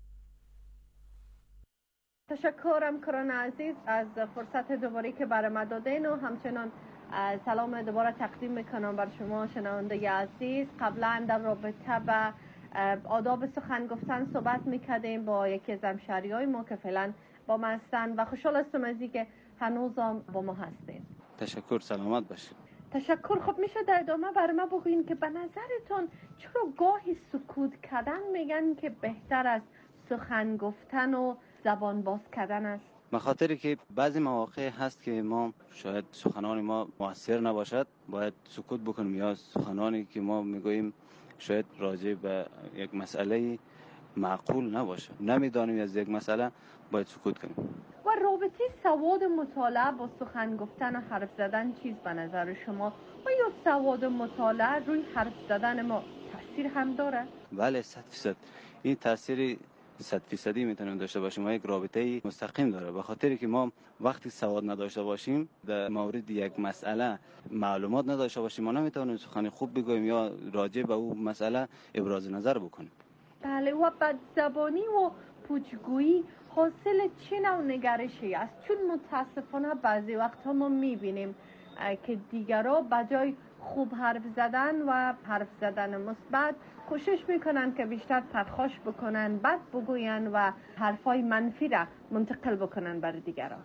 تشکرم کران عزیز از فرصت دوباره که برای ما دادین و همچنان سلام دوباره تقدیم میکنم بر شما شنونده عزیز. قبلا در رابطه به آداب سخن گفتن صحبت میکردیم با یکی از همشهریای ما که فعلا با ما هستن و خوشحال هستم از اینکه هنوز هم با ما هستین. تشکر، سلامت باشید. تشکر. خب میشه در ادامه برای ما بگوین که به نظرتون چرا گاهی سکوت کردن میگن که بهتر از سخن گفتن و زبان باز کردن است؟ به خاطری که بعضی مواقع هست که ما شاید سخنان ما مؤثر نباشد، باید سکوت بکنیم، یا سخنانی که ما میگوییم شاید راجع به یک مسئله معقول نباشه، نمیدانیم از یک مسئله، باید سکوت کنیم. و رابطه سواد مطالعه با سخن گفتن و حرف زدن چیز به نظر شما؟ آیا سواد مطالعه روی حرف زدن ما تاثیر هم داره؟ بله، 100%. این تاثیر 100% میتونیم داشته باشیم و یک رابطه مستقیم داره. به خاطری که ما وقتی سواد نداشته باشیم در مورد یک مسئله معلومات نداشته باشیم، ما نمیتونیم سخن خوب بگوییم یا راجع به اون مسئله ابراز نظر بکنیم. بله. و بدزبانی و پوچگویی حاصل چه نوع نگرشی است؟ چون متاسفانه بعضی وقتها ما میبینیم که دیگرها بجای خوب حرف زدن و حرف زدن مثبت کوشش میکنن که بیشتر پرخاش بکنن، بد بگوین و حرفای منفی را منتقل بکنن برای دیگران.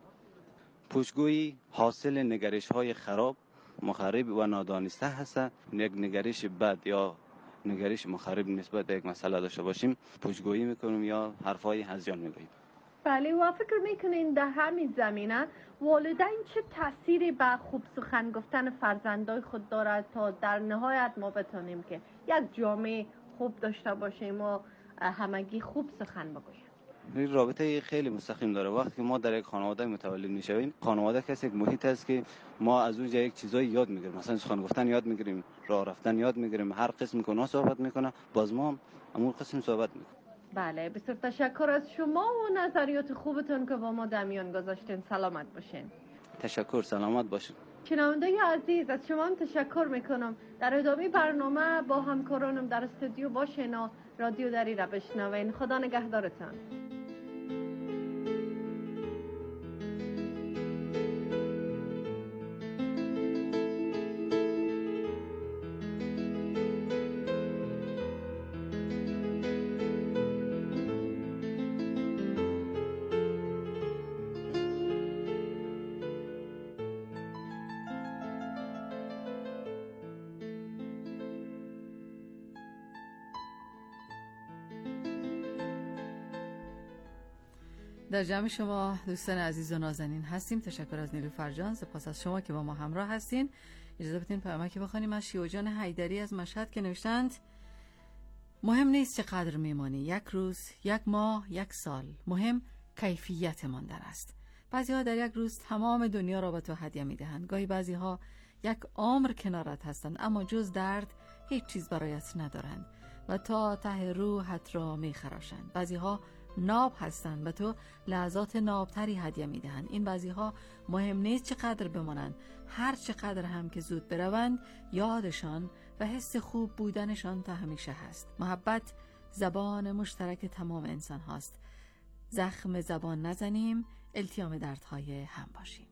پوچگویی حاصل نگرش های خراب، مخرب و نادانسته هست. یک نگرش بد یا نگرش مخرب نسبت به یک مسئله داشته باشیم، پوچگویی میکنیم یا حرفای هذیان میگوییم. بله. و فکر میکنین در همین زمینه والدین چه تأثیری به خوب سخن گفتن فرزندای خود دارد تا در نهایت ما بتونیم که یک جامعه خوب داشته باشیم و همگی خوب سخن بگوییم؟ این رابطه خیلی مستقیم داره. وقتی ما در یک خانواده متولد میشویم، خانواده کسی یک محیط است که ما از اونجا یک چیزایی یاد میگیریم، مثلا سخن گفتن یاد میگیریم، راه رفتن یاد میگیریم، هر قسم که اونا صحبت میکنه باز ما همون قسم صحبت میکنیم. بله. بسیار تشکر از شما و نظریات خوبتون که با ما در میان گذاشتین. سلامت باشین. تشکر، سلامت باشین. شنونده عزیز از شما هم تشکر میکنم. در ادامه برنامه با همکارانم در استودیو باشین و رادیو دری را بشنوین. خدا نگهدارتان. در جمع شما دوستان عزیز و نازنین هستیم. تشکر از نیلوفر جان، سپاس از شما که با ما همراه هستین. اجازه بدین پیامکی بخونیم از شیوجان حیدری از مشهد که نوشتند: مهم نیست چقدر میمانی، یک روز، یک ماه، یک سال، مهم کیفیت ماندن است. بعضی ها در یک روز تمام دنیا را به تو هدیه میدهند، گاهی بعضی ها یک عمر کنارت هستند اما جز درد هیچ چیز برایت ندارند و تا ته روحت را میخراشند. بعضی ها ناب هستند و تو لحظات نابتری هدیه میدهند. این بعضی ها مهم نیست چقدر بمانند، هر چقدر هم که زود بروند یادشان و حس خوب بودنشان تا همیشه هست. محبت زبان مشترک تمام انسان هاست. زخم زبان نزنیم، التیام دردهای هم باشیم.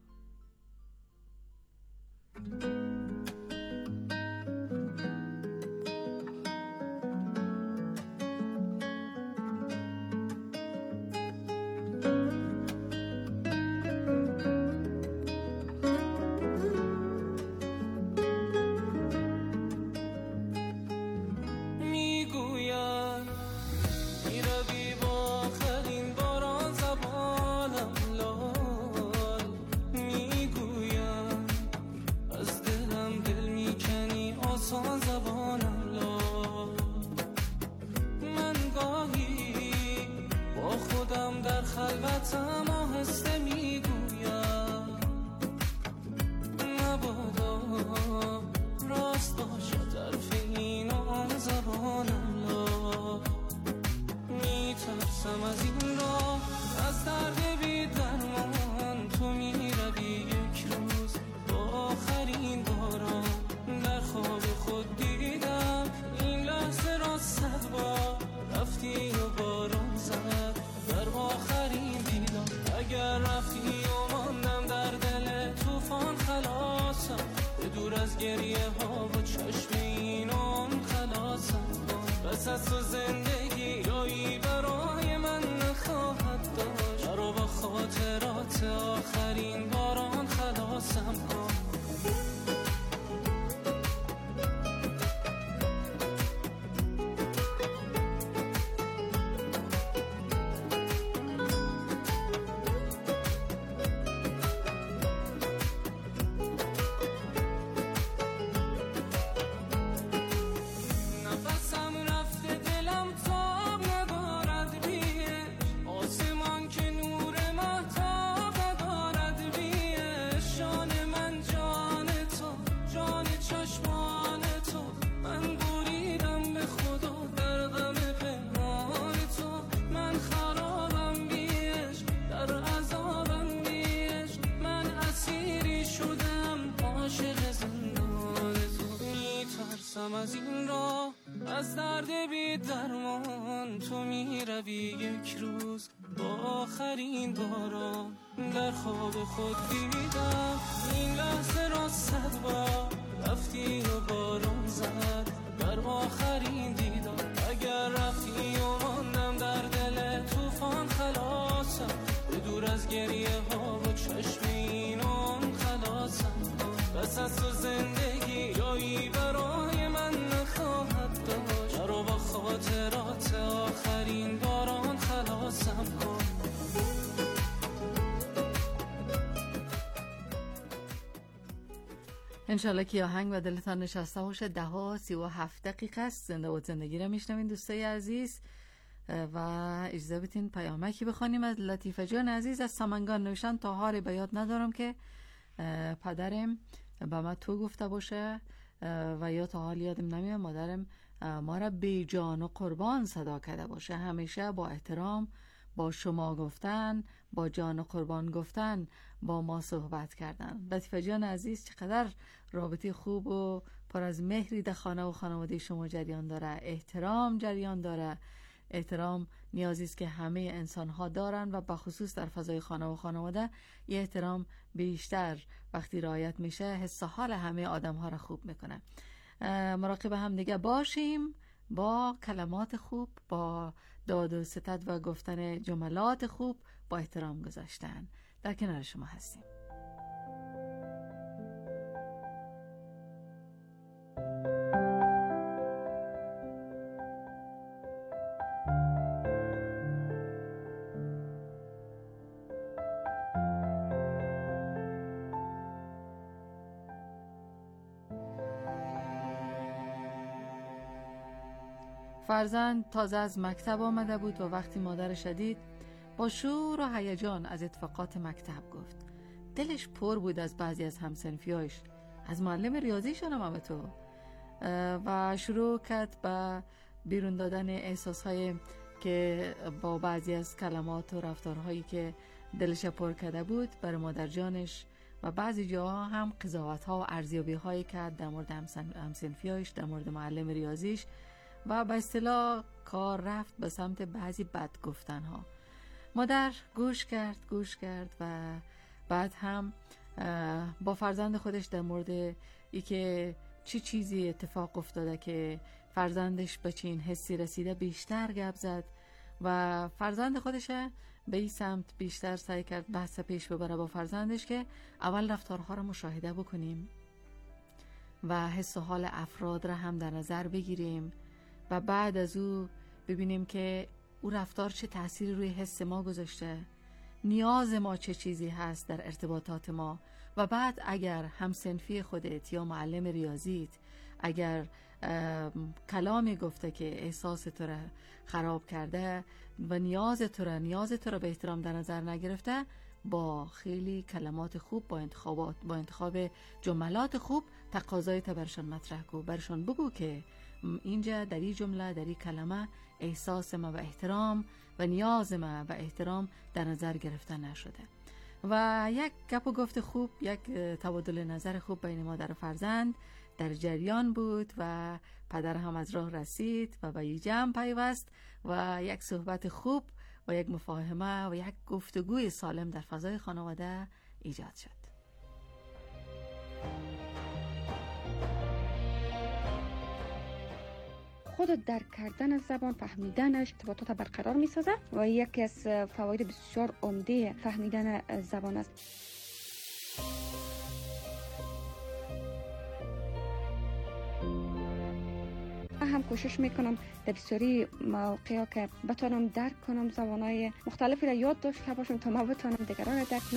یک روز با آخرین باران در خواب خود دیدم این لحظه را 100 بار رفتی و بارون زد در آخرین دیدار. اگر رفتی و ماندم در دل طوفان خلاصم، به دور از گریه ها و چشم اینم خلاصم. بس از تو زندگی جایی برای من نخواهد داشت، مرا با خاطرات آخرین باران خلاصم کن. انشالله که آهنگ و دلتان نشسته باشه. 10:37 دقیقه است. زنده و زندگی را میشنوین دوستای عزیز و اجازه بدین پیامکی بخونیم از لطیفه جان عزیز از سمنگان. نوشتن تا حال به یاد ندارم که پدرم به ما تو گفته باشه و یا تا حال یادم نمیاد مادرم ما را بی جان و قربان صدا کرده باشه. همیشه با احترام با شما گفتن، با جان و قربان گفتن با ما صحبت کردن. لطیفه جان عزیز چقدر رابطه خوب و پر از مهری در خانه و خانواده شما جریان داره. احترام جریان داره. احترام نیازی است که همه انسان ها دارن و بخصوص در فضای خانه و خانواده یه احترام بیشتر وقتی رعایت میشه حس و حال همه آدم ها را خوب میکنه. مراقب هم دیگه باشیم با کلمات خوب، با داد و ستد و گفتن جملات خوب، با احترام گذاشتن. در کنار شما هستیم. فرزند تازه از مکتب آمده بود و وقتی مادرش دید با شور و هیجان از اتفاقات مکتب گفت. دلش پر بود از بعضی از همسنفیاش، از معلم ریاضیشون هم تو، و شروع کرد به بیرون دادن احساسهای که با بعضی از کلمات و رفتارهایی که دلش پر کرده بود برای مادر جانش و بعضی جاها هم قضاوت‌ها و ارزیابی‌هایی کرد در مورد همسنفیاش، در مورد معلم ریاضیش و به اصطلاح کار رفت به سمت بعضی بد گفتنها. مادر گوش کرد و بعد هم با فرزند خودش در مورد ای که چی چیزی اتفاق افتاده که فرزندش به چین حسی رسیده بیشتر گپ زد و فرزند خودش به این سمت بیشتر سعی کرد بحث پیش ببره با فرزندش که اول رفتارها رو مشاهده بکنیم و حس و حال افراد را هم در نظر بگیریم و بعد از او ببینیم که او رفتار چه تأثیری روی حس ما گذاشته، نیاز ما چه چیزی هست در ارتباطات ما و بعد اگر همسنفی خودت یا معلم ریاضیت اگر کلامی گفته که احساس تو را خراب کرده و نیاز تو را به احترام در نظر نگرفته، با خیلی کلمات خوب، با انتخاب جملات خوب تقاضایت برشان مطرح کو، برشان بگو که اینجا در این جمله، در این کلمه احساس ما و احترام و نیاز ما و احترام در نظر گرفته نشده. و یک گپ و گفت خوب، یک تبادل نظر خوب بین مادر و فرزند در جریان بود و پدر هم از راه رسید و به یک جمع پیوست و یک صحبت خوب و یک مفاهمه و یک گفتگوی سالم در فضای خانواده ایجاد شد. خود درک کردن زبان، فهمیدنش ارتباطات برقرار می سازه و یکی از فواید بسیار عمده فهمیدن زبان است. هم کوشش میکنم در بسیاری مواقع که بتونم درک کنم زبانهای مختلفی را یاد داشته باشم تا ما بتونم دیگران را درک کنم.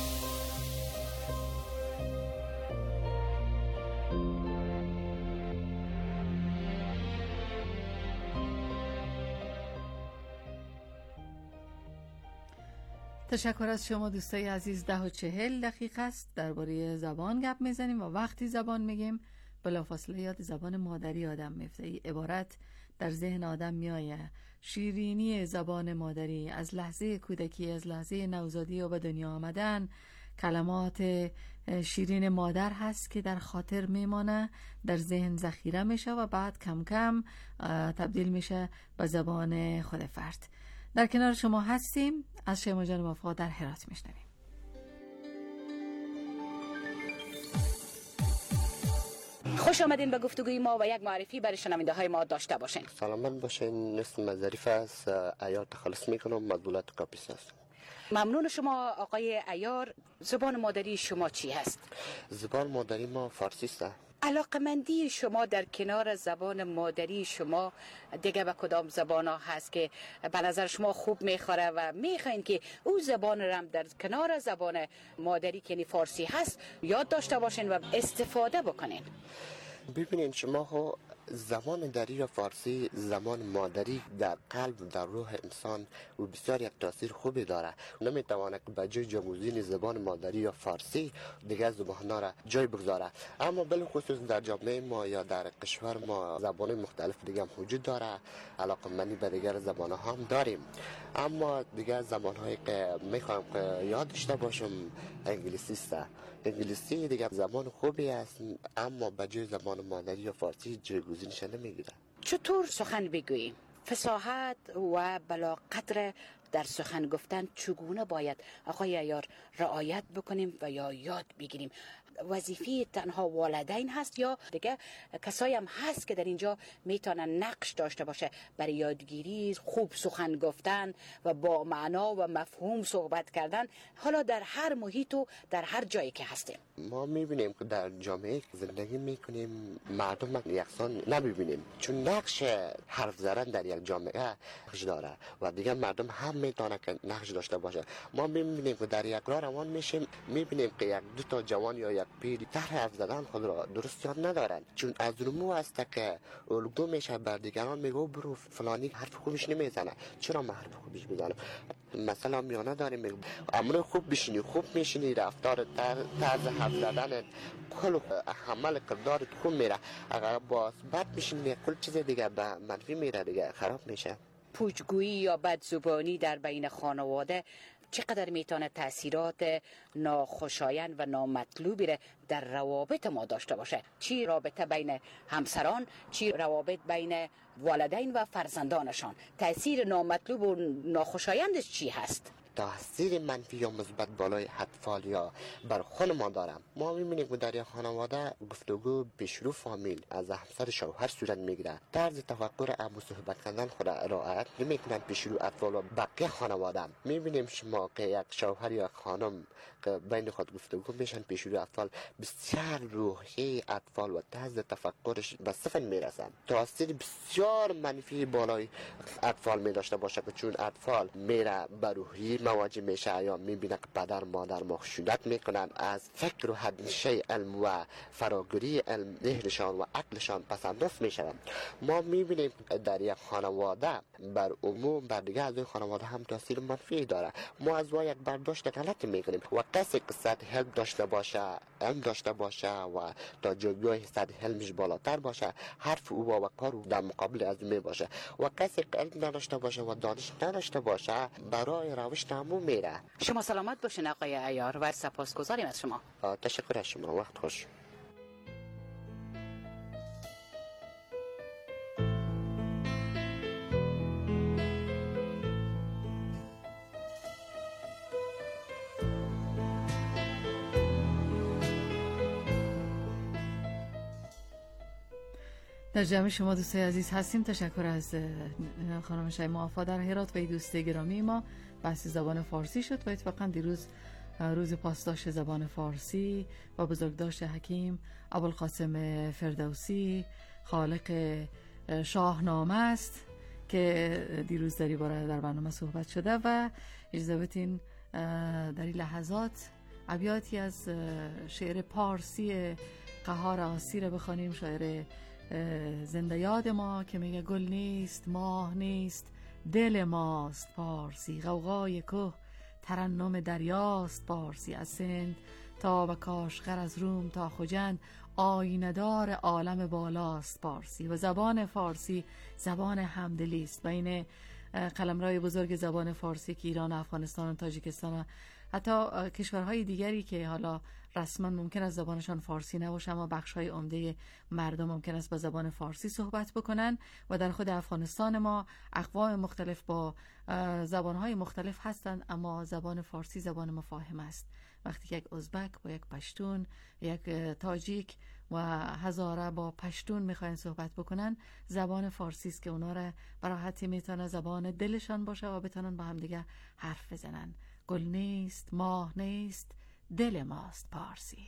تشکر از شما دوستای عزیز. 10:40 است. درباره زبان گپ میزنیم و وقتی زبان میگیم بلافاصله یاد زبان مادری آدم میفته. این عبارت در ذهن آدم میآید. شیرینی زبان مادری از لحظه کودکی، از لحظه نوزادی و به دنیا آمدن، کلمات شیرین مادر هست که در خاطر میمانه، در ذهن ذخیره میشه و بعد کم کم تبدیل میشه به زبان خود فرد. در کنار شما هستیم. از شیما جان وفا در هرات میشنویم. خوش آمدین به گفتگوی ما و یک معرفی برای شنونده های ما داشته باشین. سلامت باشین. اسم ظریف است. عیار تخلص میکنم. از ولایت کاپیس هستم. ممنون شما آقای عیار. زبان مادری شما چی هست؟ زبان مادری ما فارسی است. علاقمندی شما در کنار زبان مادری شما دیگه به کدام زبان ها هست که به نظر شما خوب میخوره و میخواین که او زبان رم در کنار زبان مادری که یعنی فارسی هست یاد داشته باشین و استفاده بکنین؟ ببینین شما ها زبان دری یا فارسی زبان مادری در قلب و در روح انسان و بسیار یک تاثیر خوبی داره. نمیتواند به جای جایگزین زبان مادری یا فارسی دیگر زبان‌ها را جای بگذاره. اما بالخصوص در جامعه ما یا در کشور ما زبان مختلف دیگه هم وجود داره. علاقمندی به دیگر زبان‌ها هم داریم. اما دیگر زبان‌هایی که میخوام که یاد داشته باشم انگلیسی است. انگلیسی دیگه زبان خوبی است اما به جای زبان مادری یا فارسی جایگزینش نمیگیره. چطور سخن بگوییم؟ فصاحت و بلاغت در سخن گفتن چگونه باید آقای عیار رعایت بکنیم و یا یاد بگیریم؟ وظیفه تنها والدین هست یا دیگه کسایی هم هست که در اینجا میتونن نقش داشته باشه برای یادگیری خوب سخن گفتن و با معنا و مفهوم صحبت کردن، حالا در هر محیط و در هر جایی که هستیم؟ ما میبینیم که در جامعه که زندگی میکنیم مردم یکسان نمیبینیم، چون نقش حرف زدن در یک جامعه نقش داره و دیگه مردم هم میتونه که نقش داشته باشه. ما میبینیم که در یک راه روان میشیم میبینیم که یک دو تا جوان یا یک پیری طرح حرف زدن خود را درست یاد ندارن، چون از رمو است که الگو میشه بر دیگران میگو برو فلانی حرف خوبش نمیزنه، چرا من حرف خوبش بزنم؟ مثلا میانه داریم میگو امر خوب بشینی، خوب میشینی، رفتار طرز حرف زدن کل عمل کردارت خوب میره. اگر باز بد میشینی کل چیز دیگه به منفی میره، دیگه خراب میشه. پوچگویی یا بدزبانی در بین خانواده چقدر میتونه تاثیرات ناخوشایند و نامطلوبی را در روابط ما داشته باشه؟ چی رابطه بین همسران، چی روابط بین والدین و فرزندانشان؟ تاثیر نامطلوب و ناخوشایندش چی هست؟ تاثیر منفی یا مثبت بالای اطفال یا بر خود ما دارم. ما می‌بینیم که در یک خانواده گفتگو پیشرو فامیل از همسر شوهر صورت میگیره. طرز تفکر ابو صحبت کردن خود رعایت نمیکنن پیشرو اطفال و بقیه خانواده. می‌بینیم شما که یک شوهر یا خانم که بین خود گفتگو میشن پیشرو اطفال، بسیار روحی اطفال و طرز تفکرش به صفر میرسن. تاثیر بسیار منفی بالای اطفال می داشته باشه که چون اطفال میره بر روحی مواجه میشه یا میبینه که پدر مادر خشونت میکنن، از فکر و هندشه علم و فراگیری علم ذهنشان و عقلشان پسنداز میشن. ما میبینیم در یک خانواده بر عموم بر دیگه از خانواده هم تاثیر منفی داره. ما از یک برداشت غلط میکنیم و کسی که سطح علم داشته باشه، علم داشته باشه و تا جایگاه سطح علمش بالاتر باشه، حرف او و کار او در مقابل از می باشه و کسی که علم نداشته باشه و دانش نداشته باشه برای روش تموم میره. شما سلامت باشین آقای عیار و سپاسگزاریم از شما. تشکر از شما. وقت خوش. در جمع شما دوستای عزیز هستیم. تشکر از خانم شیما وفا در هرات و دوست گرامی ما. بحث زبان فارسی شد و اتفاقا دیروز روز پاسداشت زبان فارسی و بزرگداشت حکیم ابوالقاسم فردوسی خالق شاهنامه است که دیروز در این باره در برنامه صحبت شده و اجازه بدین در این لحظات ابیاتی از شعر پارسی قهار آسی را بخوانیم. شاعر زنده یاد ما که میگه گل نیست ماه نیست دل ماست پارسی، غوغای کوه ترنم دریاست پارسی، از سند تا به کاشغر از روم تا خجند آینه‌دار عالم بالاست پارسی. و زبان فارسی زبان همدلی است. بین قلمروای بزرگ زبان فارسی که ایران، افغانستان، تاجیکستان و حتی کشورهای دیگری که حالا رسما ممکن است زبانشان فارسی نباشه اما بخش‌های عمده مردم ممکن است با زبان فارسی صحبت بکنن و در خود افغانستان ما اقوام مختلف با زبان‌های مختلف هستند اما زبان فارسی زبان مفاهیم است. وقتی که یک ازبک با یک پشتون، یک تاجیک و هزاره با پشتون میخواین صحبت بکنن، زبان فارسی است که اونا را به راحتی میتونه زبان دلشان باشه و بتونن با هم دیگه حرف بزنن. گل نیست، ماه نیست، دل ماست پارسی.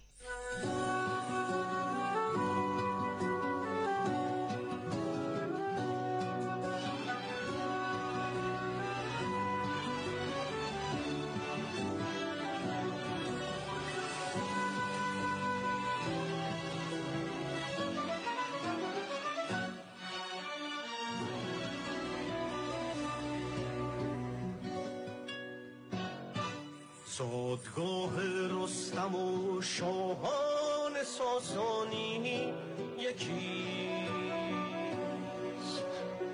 زادگاه رستم و شاهان ساسانی یکیست،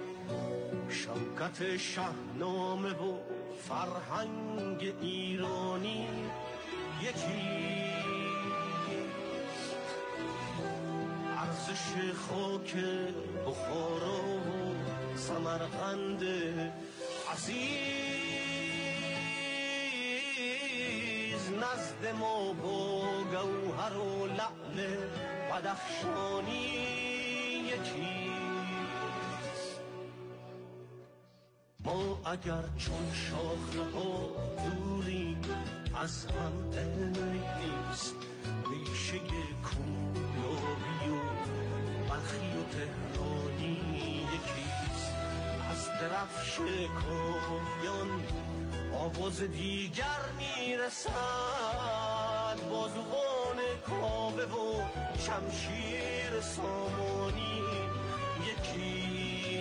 شوکت شاهنامه و فرهنگ ایرانی یکیست، ارزش خاک بخارا و سمرقند عزیز نزد ما با گوهر و لعل بدخشانی یکیست. ما اگر چون شاخه ها دوری از هم نیست، ریشه کویابی و بلخی و تهرانی یکیست. از درفش کاویان آواز دیگر میرسد، بازوان کاوه و شمشیر سامانی یکی.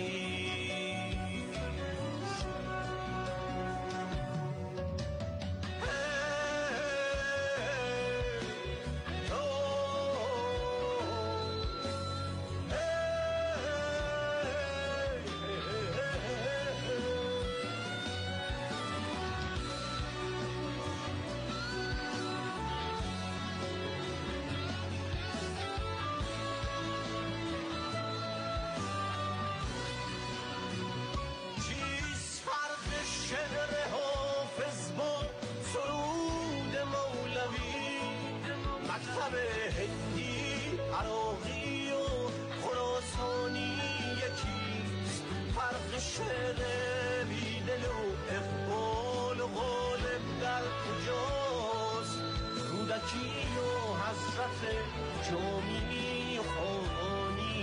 هندی، عراقی و خراسانی یکیست. فرق شعر بیدل و اقبال و غالب در کجاست؟ رودکی و حضرت جامی و خوانی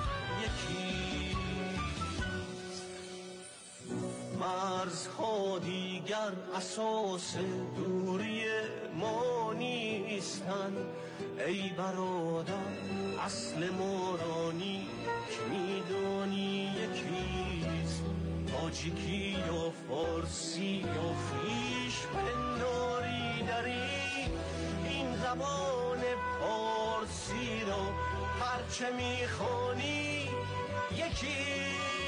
یکیست. مرزها دیگر اساس دوری ما نیستن، ای برادر اصل مورانی که میدانی یکیست. تاجیکی یا فارسی یا خویش پنداری داری، این زبان فارسی را هرچه میخوانی یکی.